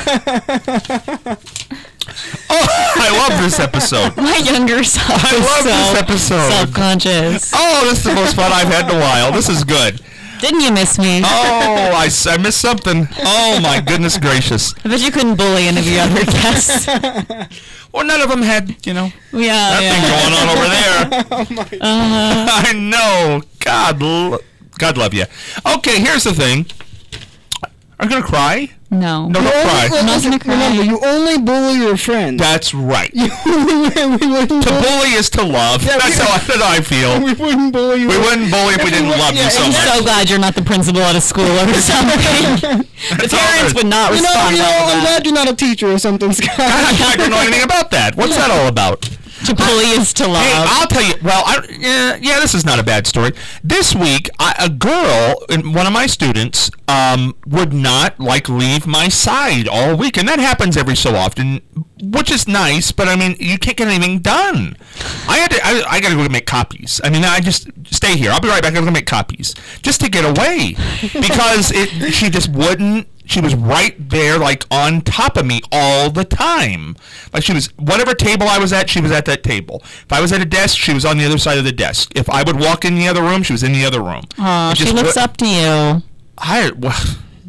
Oh, I love this episode. My younger self I is love so this episode. self-conscious. Oh, this is the most fun I've had in a while. This is good. Didn't you miss me? Oh, I, s- I missed something. Oh, my goodness gracious. I bet you couldn't bully any of the other guests. Well, none of them had, you know, Yeah, that yeah. thing going on over there. Uh, I know. God, l- God love you. Okay, here's the thing. Are you gonna cry? No. No, You don't only- cry. I'm not listen, gonna cry. Remember, you only bully your friends. That's right. we, we wouldn't To bully, bully is to love. Yeah, that's, we- how, that's how I feel. we wouldn't bully you. We wouldn't bully if we didn't love you Yeah, so I'm much. so glad you're not the principal at a school or something. The That's all parents good. would not You know, respond you know, well to I'm that. glad you're not a teacher or something, Scott. I don't know anything about that. What's that all about? To bully is to love. Hey, I'll tell you. Well, I, yeah, yeah, this is not a bad story. This week, I, a girl, one of my students, um, would not like leave my side all week, and that happens every so often, which is nice. But I mean, you can't get anything done. I had to. I, I got to go make copies. I mean, I just stay here. I'll be right back. I'm gonna make copies just to get away because it. She just wouldn't. She was right there, like, on top of me all the time. Like, she was, whatever table I was at, she was at that table. If I was at a desk, she was on the other side of the desk. If I would walk in the other room, she was in the other room. Aw, It she just looks wa- up to you. I, well,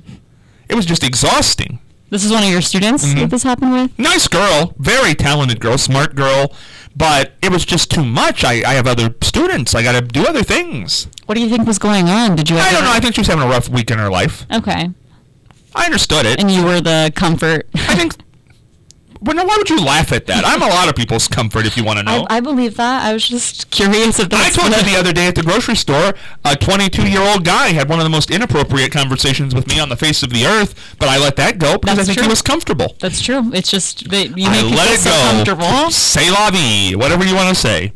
it was just exhausting. This is one of your students Mhm. that this happened with? Nice girl, very talented girl, smart girl, but it was just too much. I, I have other students. I got to do other things. What do you think was going on? Did you ever... I don't know. I think she was having a rough week in her life. Okay. I understood it. And you were the comfort. I think... Well, now, why would you laugh at that? I'm a lot of people's comfort, if you want to know. I, I believe that. I was just curious if I that's... told you what- the other day at the grocery store, a twenty-two-year-old guy had one of the most inappropriate conversations with me on the face of the earth, but I let that go because That's I think true. he was comfortable. That's true. It's just that you I make let people it so go. comfortable. C'est la vie, whatever you want to say.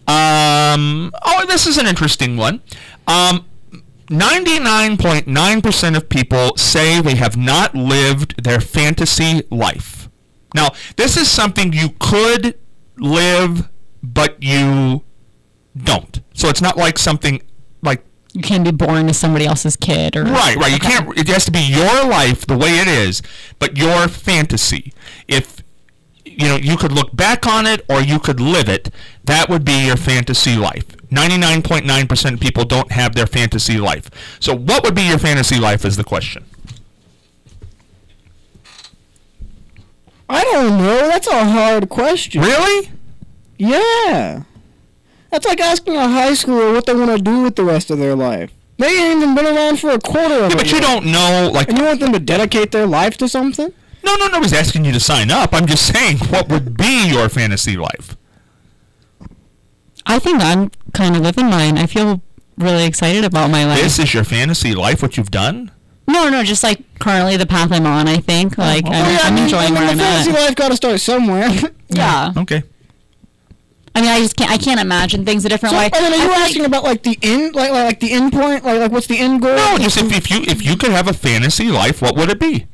Um, oh, this is an interesting one. Um, ninety-nine point nine percent of people say they have not lived their fantasy life. Now, this is something you could live, but you don't. So it's not like something like... You can't be born as somebody else's kid or... Right, right. You Okay. can't... It has to be your life the way it is, but your fantasy. If, you know, you could look back on it or you could live it, that would be your fantasy life. ninety-nine point nine percent of people don't have their fantasy life. So what would be your fantasy life is the question. I don't know. That's a hard question. Really? Yeah. That's like asking a high schooler what they want to do with the rest of their life. They ain't even been around for a quarter of Yeah, it but you yet. don't know, like... And you want them to dedicate their life to something? No, no, nobody's asking you to sign up. I'm just saying, what would be your fantasy life? I think I'm kind of living mine. I feel really excited about my life. This is your fantasy life, what you've done? No, no, just like currently the path I'm on, I think. Like, Oh, I'm, yeah, I'm I mean, enjoying I mean, where the I'm fantasy at. life got to start somewhere. Yeah. Okay. I mean, I just can't, I can't imagine things a different So, way. I mean, are I you feel asking like- about like the end, like like, like the end point, like like what's the end goal? No, just if, if you if you could have a fantasy life, what would it be?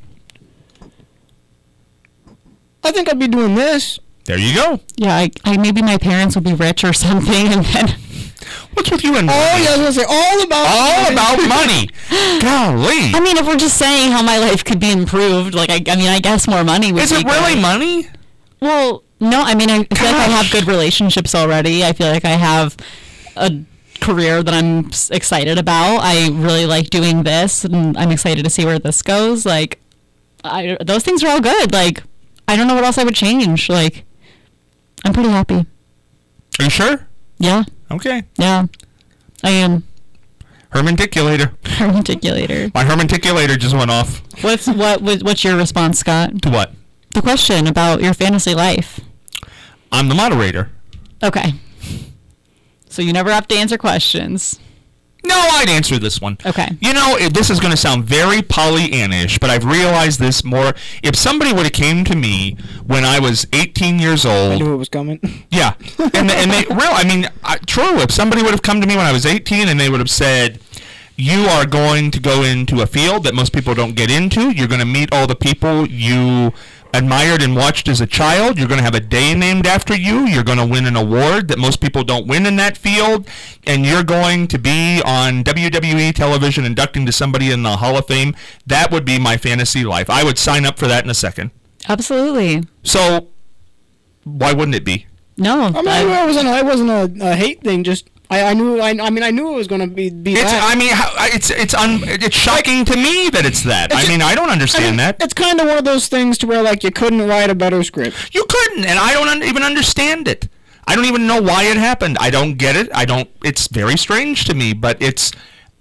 I think I'd be doing this. There you go. Yeah, I, I, maybe my parents would be rich or something, and then... What's with you and Oh money? yeah, I was gonna say all about All about money. Golly. I mean, if we're just saying how my life could be improved, like, I, I mean, I guess more money would Is be it really good. money? Well, no, I mean, I feel like I have Gosh. good relationships already. I feel like I have a career that I'm s- excited about. I really like doing this, and I'm excited to see where this goes. Like, I, those things are all good. Like, I don't know what else I would change. Like, I'm pretty happy. Are you sure? Yeah, Okay. yeah. I am. Hermanticulator. Articulator. My hermanticulator just went off. What's what? what- What's your response, Scott? To what? The question about your fantasy life. I'm the moderator. Okay. So you never have to answer questions. No, I'd answer this one. Okay. You know, it, this is going to sound very Pollyannish, but I've realized this more. If somebody would have came to me when I was eighteen years I old, knew it was coming. yeah, and they, and they real, I mean, I, true. If somebody would have come to me when I was eighteen and they would have said, "You are going to go into a field that most people don't get into. You're going to meet all the people you admired and watched as a child. You're going to have a day named after you. You're going to win an award that most people don't win in that field. And you're going to be on W W E television inducting to somebody in the Hall of Fame." That would be my fantasy life. I would sign up for that in a second. Absolutely. So why wouldn't it be? No. I mean, I- it wasn't a, it wasn't a, a hate thing. Just I, I knew I, I mean I knew it was gonna be be It's, that. I mean, how, it's it's un, it's shocking to me that it's that. I It's- mean, I don't I understand mean, that. It's kind of one of those things to where like you couldn't write a better script. You couldn't, and I don't un- even understand it. I don't even know why it happened. I don't get it. I don't. It's very strange to me, but it's.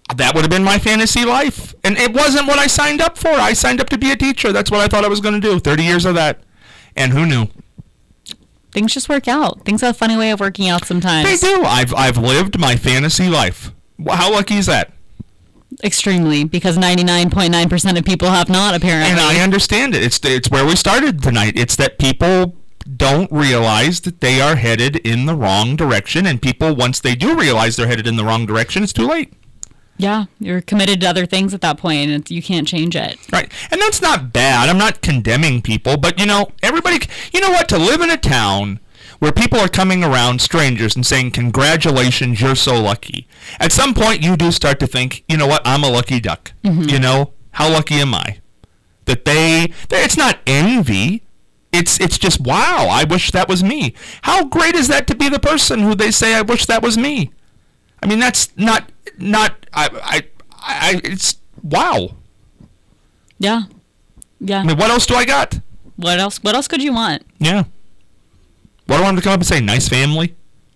that would have been my fantasy life. And it wasn't what I signed up for. I signed up to be a teacher. That's what I thought I was going to do. thirty years of that. And who knew? Things just work out. Things have a funny way of working out sometimes. They do. I've I've lived my fantasy life. Well, how lucky is that? Extremely, because ninety-nine point nine percent of people have not, apparently. And I understand it. It's it's where we started tonight. It's that people don't realize that they are headed in the wrong direction, and people, once they do realize they're headed in the wrong direction, it's too late. Yeah, you're committed to other things at that point, and you can't change it. Right. And that's not bad. I'm not condemning people, but, you know, everybody, you know what, to live in a town where people are coming around, strangers, and saying, congratulations, you're so lucky. At some point, you do start to think, you know what, I'm a lucky duck. Mm-hmm. You know, how lucky am I? That they, it's not envy. It's it's just, wow, I wish that was me. How great is that to be the person who they say, I wish that was me? I mean, that's not, not, I, I, I it's, wow. Yeah. Yeah. I mean, what else do I got? What else, what else could you want? Yeah. What do I want to come up and say? Nice family?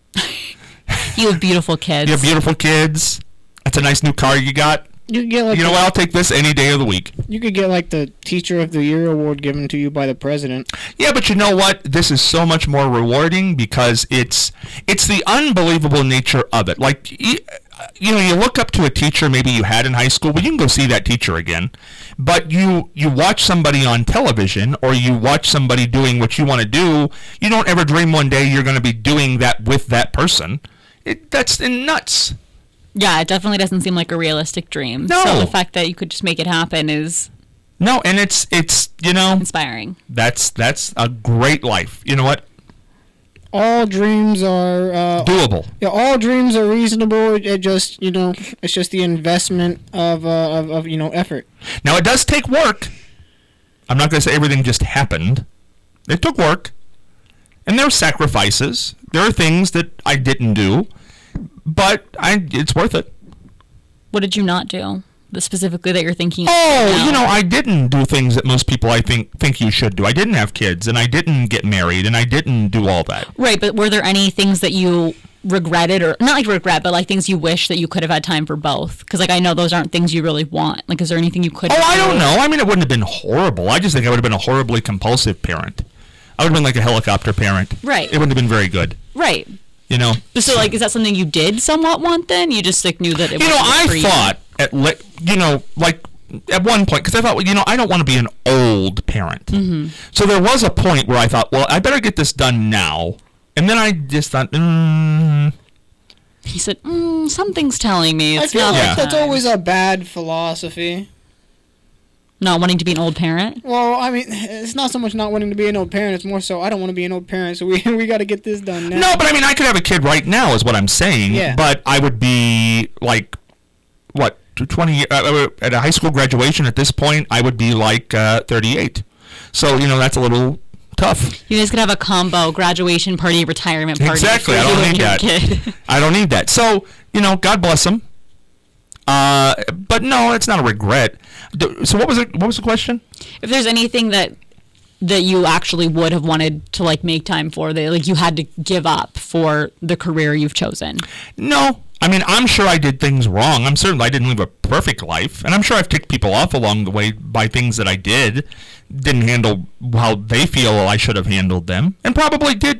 You have beautiful kids. You have beautiful kids. That's a nice new car you got. You could get like you know the, what? I'll take this any day of the week. You could get like the Teacher of the Year award given to you by the president. Yeah, but you know what? This is so much more rewarding because it's it's the unbelievable nature of it. Like, you, you know, you look up to a teacher maybe you had in high school. Well, you can go see that teacher again. But you, you watch somebody on television or you watch somebody doing what you want to do. You don't ever dream one day you're going to be doing that with that person. It, that's nuts. Yeah, it definitely doesn't seem like a realistic dream. No. So the fact that you could just make it happen is no, and it's it's you know inspiring. That's that's a great life. You know what? All dreams are uh, doable. Yeah, all dreams are reasonable. It just you know it's just the investment of uh, of, of you know effort. Now it does take work. I'm not going to say everything just happened. It took work, and there are sacrifices. There are things that I didn't do. But I, it's worth it. What did you not do? The specifically that you're thinking. Oh, now? you know, I didn't do things that most people I think think you should do. I didn't have kids, and I didn't get married, and I didn't do all that. Right, but were there any things that you regretted, or not like regret, but like things you wish that you could have had time for both? Because like I know those aren't things you really want. Like, is there anything you could? Oh, do? I don't know. I mean, it wouldn't have been horrible. I just think I would have been a horribly compulsive parent. I would have been like a helicopter parent. Right. It wouldn't have been very good. Right. You know. So, like, is that something you did somewhat want then? You just, like, knew that it was You know, I for thought, at le- you know, like, at one point, because I thought, well, you know, I don't want to be an old parent. Mm-hmm. So there was a point where I thought, well, I better get this done now. And then I just thought, mm. He said, mm, something's telling me it's I feel not like Yeah. that's always a bad philosophy. Not wanting to be an old parent? Well, I mean, it's not so much not wanting to be an old parent. It's more so I don't want to be an old parent, so we we got to get this done now. No, but I mean, I could have a kid right now, is what I'm saying. Yeah. But I would be like, what, twenty uh, at a high school graduation at this point, I would be like uh, thirty-eight. So you know, that's a little tough. You guys could have a combo graduation party, retirement party. Exactly. for I you don't and need your that. kid. I don't need that. So you know, God bless them. Uh, but no, it's not a regret. D- So what was it? What was the question? If there's anything that that you actually would have wanted to like make time for, that like you had to give up for the career you've chosen. No. I mean, I'm sure I did things wrong. I'm certain I didn't live a perfect life, and I'm sure I've ticked people off along the way by things that I did, didn't handle how they feel I should have handled them, and probably did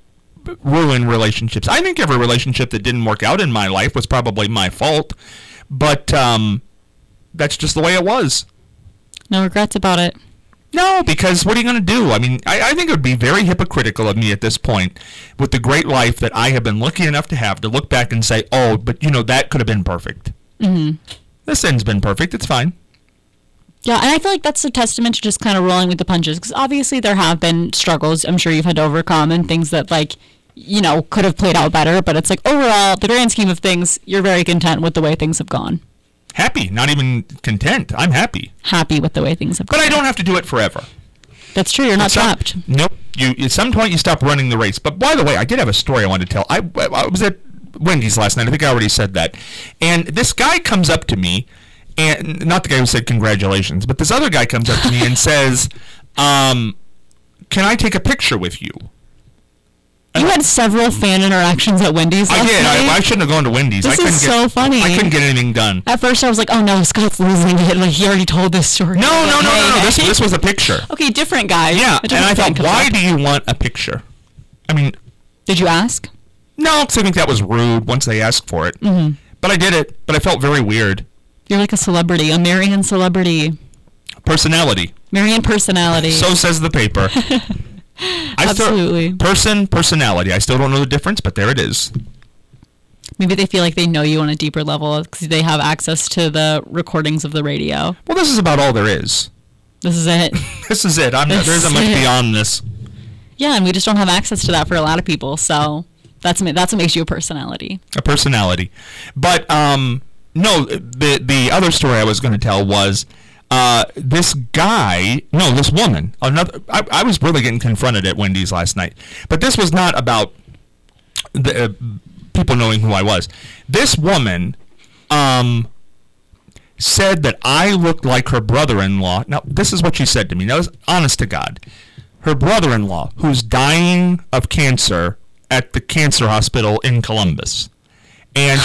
ruin relationships. I think every relationship that didn't work out in my life was probably my fault, but um, that's just the way it was. No regrets about it. No, because what are you going to do? I mean, I, I think it would be very hypocritical of me at this point, with the great life that I have been lucky enough to have, to look back and say, oh, but, you know, that could have been perfect. Mm-hmm. This end's been perfect. It's fine. Yeah, and I feel like that's a testament to just kind of rolling with the punches, because obviously there have been struggles I'm sure you've had to overcome, and things that, like, you know, could have played out better, but it's like, overall, the grand scheme of things, you're very content with the way things have gone. Happy, not even content. I'm happy. Happy with the way things have But gone. I don't have to do it forever. That's true, you're not At some- trapped. Nope. You, at some point, you stop running the race. But by the way, I did have a story I wanted to tell. I, I was at Wendy's last night. I think I already said that. And this guy comes up to me, and not the guy who said congratulations, but this other guy comes up to me and says, um, can I take a picture with you? You had several fan interactions at Wendy's I last did. night. I, I shouldn't have gone to Wendy's. This I couldn't is get, so funny. I couldn't get anything done. At first, I was like, "Oh no, Scott's losing it. Like he already told this story." No, no, Like, no, no, hey, no. This, hey. this was a picture. Okay, different guy. Yeah, A and different I fan thought, comes why up. do you want a picture? I mean, Did you ask? no, because I think that was rude once they asked for it. Mm-hmm. But I did it. But I felt very weird. You're like a celebrity, a Marion celebrity, Personality. Marion personality. So says the paper. I still- Absolutely. person, personality. I still don't know the difference, but there it is. Maybe they feel like they know you on a deeper level because they have access to the recordings of the radio. Well, this is about all there is. This is it. This is it. I'm, there This isn't much is it. beyond this. Yeah, and we just don't have access to that for a lot of people. So that's ma- that's what makes you a personality. A personality. But um, no, the the other story I was going to tell was uh, this guy. No, this woman. Another. I, I was really getting confronted at Wendy's last night. But this was not about the uh, people knowing who I was. This woman um, said that I looked like her brother-in-law. Now, this is what she said to me. That was honest to God. Her brother-in-law, who's dying of cancer at the cancer hospital in Columbus. And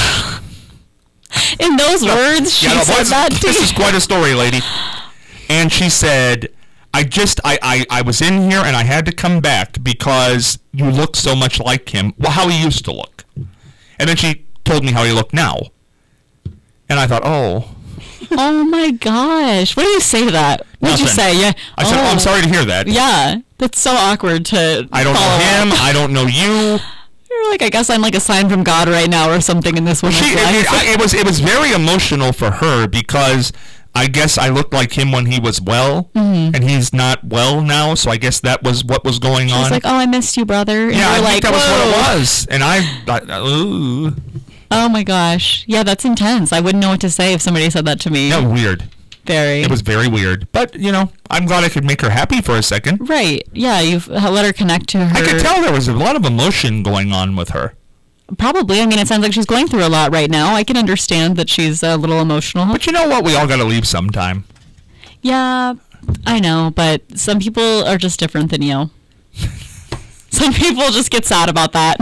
In those words, she yeah, no, said this, that to this you. is quite a story, lady. And she said, I just, I, I, I was in here and I had to come back because you look so much like him. Well, how he used to look. And then she told me how he looked now. And I thought, oh. Oh my gosh! What did you say to that? What did you Nothing. say? Yeah. I said, oh, I'm sorry to hear that. Yeah, that's so awkward to. I don't know follow him. up. I don't know you. You're like, I guess I'm like a sign from God right now, or something in this woman's She, life. it, it, it was it was very emotional for her because I guess I looked like him when he was well, Mm-hmm. and he's not well now. So I guess that was what was going I on. was like, oh, I missed you, brother. And yeah, I you're think like, that was what it "Whoa." was, and I, I ooh, Oh my gosh. Yeah, that's intense. I wouldn't know what to say if somebody said that to me. yeah, weird. Very. It was very weird, but you know, I'm glad I could make her happy for a second. Right. Yeah, you've uh, let her connect to her. I could tell there was a lot of emotion going on with her. Probably. I mean, it sounds like she's going through a lot right now. I can understand that she's a little emotional. But you know what? We all got to leave sometime. Yeah, I know, but some people are just different than you. Some people just get sad about that.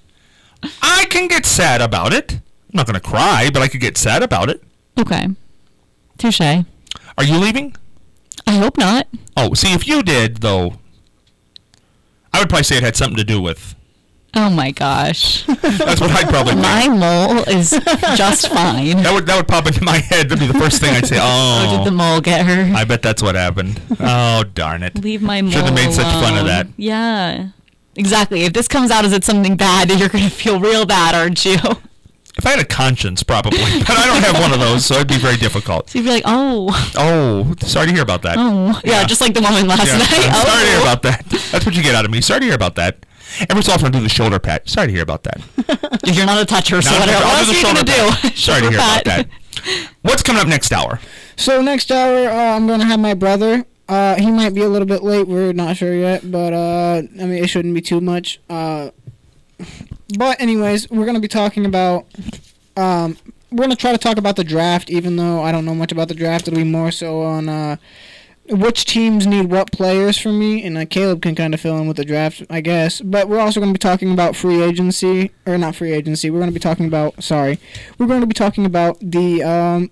I can get sad about it. I'm not going to cry, but I could get sad about it. Okay. Touche. I Are you leaving? hope not. Oh, see, if you did, though, I would probably say it had something to do with. Oh my gosh. That's what I'd probably My think. mole is just fine. That would that would pop into my head. That'd be the first thing I'd say. Oh, did the Oh, mole get her? I bet that's what happened. Oh, darn it. Leave my mole Shouldn't have made such fun of alone. that. Yeah. Exactly. If this comes out as it's something bad, you're going to feel real bad, aren't you? If I had a conscience, probably. But I don't have one of those, so it'd be very difficult. So you'd be like, oh, Oh, sorry to hear about that. oh. Yeah, Yeah. just like the woman last Yeah, night. I'm Oh. sorry to hear about that. That's what you get out of me. Sorry to hear about that. Every so often I do the shoulder pat. Sorry to hear about that. You're not a toucher, so Now, what I'll else do are the you shoulder going to pat. do? Sorry to hear about Pat. that. What's coming up next hour? So next hour, uh, I'm gonna have my brother. Uh, he might be a little bit late. We're not sure yet, but uh, I mean, it shouldn't be too much. Uh, but anyways, we're gonna be talking about. Um, we're gonna try to talk about the draft, even though I don't know much about the draft. It'll be more so on uh, which teams need what players from me, and uh, Caleb can kind of fill in with the draft, I guess. But we're also going to be talking about free agency, or not free agency. We're going to be talking about. Sorry, we're going to be talking about the. Um,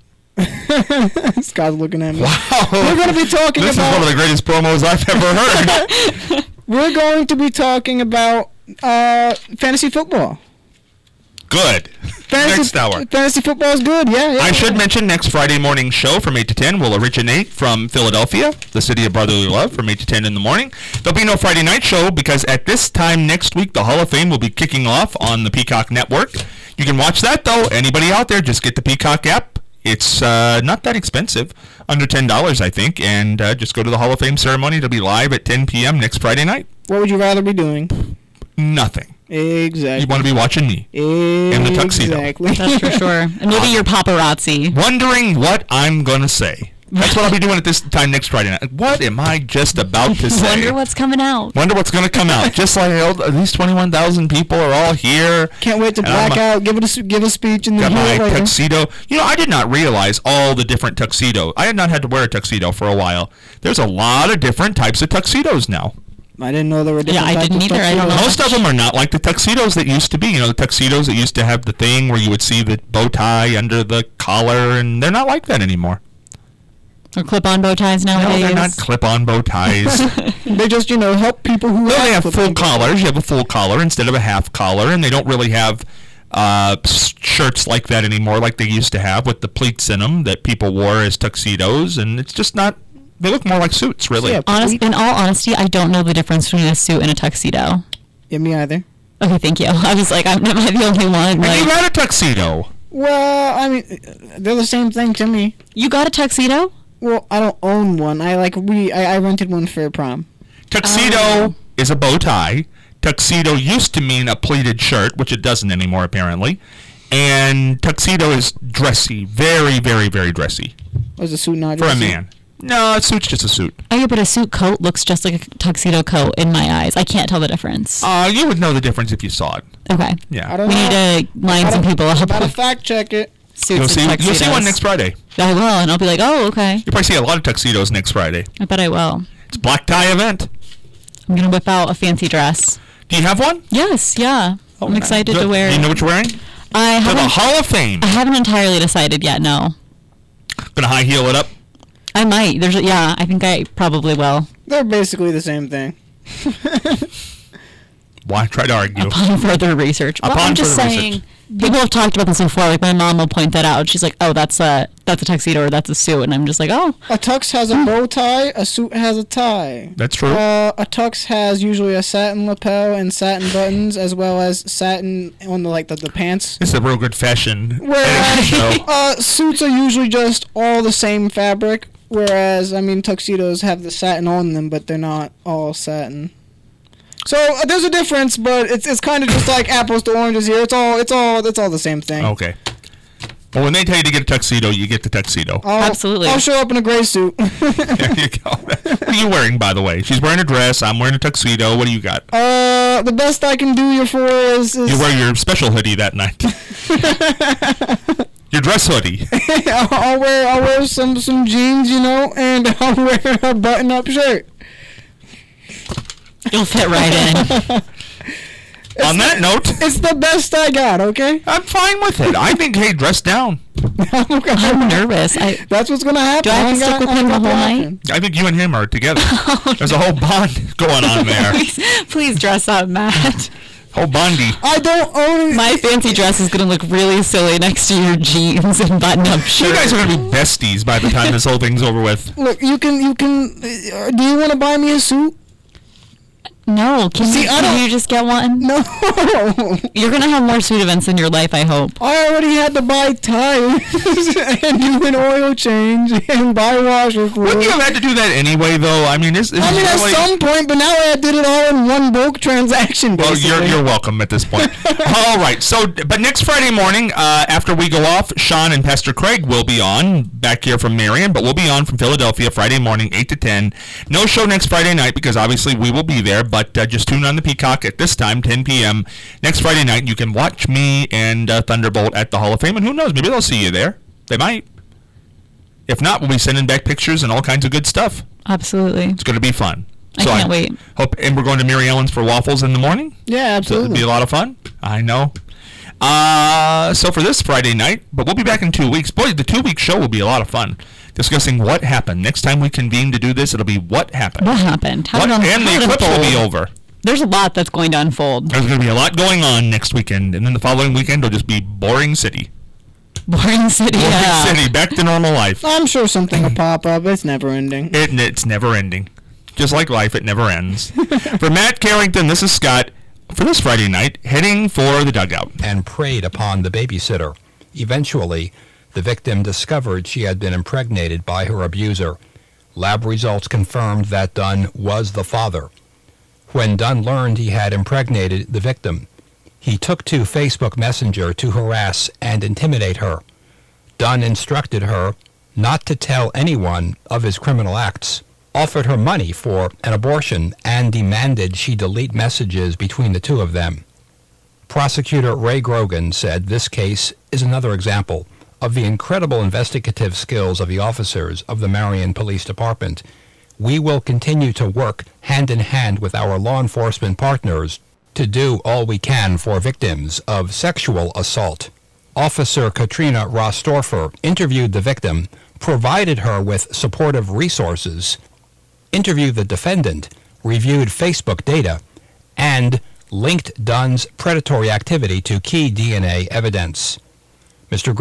Scott's looking at me. Wow. We're going to be talking This about. is one of the greatest promos I've ever heard. We're going to be talking about uh, fantasy football. Good. Fantasy, Next hour. Fantasy football is good. Yeah, yeah. I should mention next Friday morning show from eight to ten will originate from Philadelphia, the city of brotherly love, from eight to ten in the morning. There'll be no Friday night show because at this time next week, the Hall of Fame will be kicking off on the Peacock Network. You can watch that, though. Anybody out there, just get the Peacock app. It's uh, not that expensive, under ten dollars, I think, and uh, just go to the Hall of Fame ceremony. It'll be live at ten p.m. next Friday night. What would you rather be doing? Nothing. Exactly. You want to be watching me. In the tuxedo. Exactly. That's for sure. And we'll be your paparazzi. Wondering what I'm going to say. That's what I'll be doing at this time next Friday night. What am I just about to say? Wonder what's coming out. Wonder what's going to come out. Just like oh, these twenty-one thousand people are all here. Can't wait to And I'm black a- out. Give it a s- give a speech and Got then my hear it later. tuxedo. You know, I did not realize all the different tuxedo. I had not had to wear a tuxedo for a while. There's a lot of different types of tuxedos now. I didn't know there were different Yeah, I types didn't of either. I don't know. Most of them are not like the tuxedos that used to be. You know, the tuxedos that used to have the thing where you would see the bow tie under the collar, and they're not like that anymore. Or clip-on bow ties No, nowadays. they're not clip-on bow ties. They just, you know, help people who No, they have clip full on- collars. You have a full collar instead of a half collar, and they don't really have uh, s- shirts like that anymore, like they used to have with the pleats in them that people wore as tuxedos, and it's just not. They look more like suits, really. Yeah. Honest, in all honesty, I don't know the difference between a suit and a tuxedo. Yeah, me either. Okay, thank you. I was like, I'm, am I the only one? And Like, you got a tuxedo. Well, I mean, they're the same thing to me. you got a tuxedo? Well, I don't own one. I like we. I, I rented one for prom. Tuxedo Oh. is a bow tie. Tuxedo used to mean a pleated shirt, which it doesn't anymore, apparently. And tuxedo is dressy, very, very, very dressy Was a suit not for a dressy? man. No, a suit's just a suit. Oh, yeah, but a suit coat looks just like a tuxedo coat in my eyes. I can't tell the difference. Uh, you would know the difference if you saw it. Okay. I Yeah. don't We know. need to line some people up Gotta with fact check it. suits You'll and see, tuxedos. you'll see one next Friday. I will, and I'll be like, oh, okay. You'll probably see a lot of tuxedos next Friday. I bet I will. It's a black tie event. I'm going to whip out a fancy dress. Do you have one? Yes, yeah. Oh, I'm excited good. to wear Do you it. know what you're wearing? I To the haven't, Hall of Fame. I haven't entirely decided yet, no. Gonna high heel it up. I might. There's, a, yeah, I think I probably will. They're basically the same thing. Why try to argue? Upon further research. Well, Upon I'm just further saying, research. people have talked about this before. Like, my mom will point that out. She's like, oh, that's a, that's a tuxedo or that's a suit. And I'm just like, oh. A tux has a bow tie. A suit has a tie. That's true. Uh, a tux has usually a satin lapel and satin buttons, as well as satin on the like the, the pants. This is a real good fashion Whereas show. uh, suits are usually just all the same fabric. Whereas I mean tuxedos have the satin on them, but they're not all satin. So uh, there's a difference, but it's it's kind of just like apples to oranges here. It's all it's all it's all the same thing. Okay. Well, when they tell you to get a tuxedo, you get the tuxedo. I'll, Absolutely. I'll show up in a gray suit. There you go. What are you wearing, by the way? She's wearing a dress. I'm wearing a tuxedo. What do you got? uh, the best I can do you for is, is You wear your special hoodie that night. Your dress hoodie. I'll wear I'll wear some some jeans, you know, and I'll wear a button-up shirt. You'll fit right in. On that note, It's the best I got, okay? I'm fine with it. I think, hey, dress down. I'm nervous. I, That's what's gonna happen. Do I have to ain't stick got- with I ain't him the got whole night? option. I think you and him are together. There's a whole bond going on there. please, please dress up, Matt. Whole bondy. I don't own My fancy dress is going to look really silly next to your jeans and button-up shirt. You guys are going to be besties by the time this whole thing's over with. Look, you can you can. Uh, do you want to buy me a suit? No, can, See, you, I can don't- you just get one? No. You're going to have more suit events in your life, I hope. I already had to buy tires and do an oil change and buy washer fluid. Wouldn't you have had to do that anyway, though? I mean, this, this I is mean, at really... some point, but now I did it all in one bulk transaction. Well, Basically. you're, you're welcome at this point. All right. So, but next Friday morning, uh, after we go off, Sean and Pastor Craig will be on back here from Marion, but we'll be on from Philadelphia Friday morning, eight to ten. No show next Friday night because obviously we will be there, but uh, just tune on the Peacock at this time, ten p.m. next Friday night. You can watch me and uh, Thunderbolt at the Hall of Fame, and who knows, maybe they'll see you there. They might. If not, we'll be sending back pictures and all kinds of good stuff. Absolutely. It's going to be fun. I can't wait. Hope, and we're going to Mary Ellen's for waffles in the morning. Yeah, So it'll absolutely. be a lot of fun. I know. Uh, so for this Friday night, but we'll be back in two weeks. Boy, the two-week show will be a lot of fun. Discussing what happened. Next time we convene to do this, it'll be what happened. What happened? How What- did it, and how the did it eclipse will be unfold? over. There's a lot that's going to unfold. There's going to be a lot going on next weekend, and then the following weekend will just be boring city. Boring city. Boring Yeah. city, back to normal life. I'm sure something will pop up. It's never ending. It, it's never ending. Just like life, it never ends. For Matt Carrington, this is Scott. For this Friday night, heading for the dugout. And preyed upon the babysitter. Eventually, the victim discovered she had been impregnated by her abuser. Lab results confirmed that Dunn was the father. When Dunn learned he had impregnated the victim, he took to Facebook Messenger to harass and intimidate her. Dunn instructed her not to tell anyone of his criminal acts, offered her money for an abortion, and demanded she delete messages between the two of them. Prosecutor Ray Grogan said this case is another example of the incredible investigative skills of the officers of the Marion Police Department, we will continue to work hand in hand with our law enforcement partners to do all we can for victims of sexual assault. Officer Katrina Rostorfer interviewed the victim, provided her with supportive resources, interviewed the defendant, reviewed Facebook data, and linked Dunn's predatory activity to key D N A evidence. Mister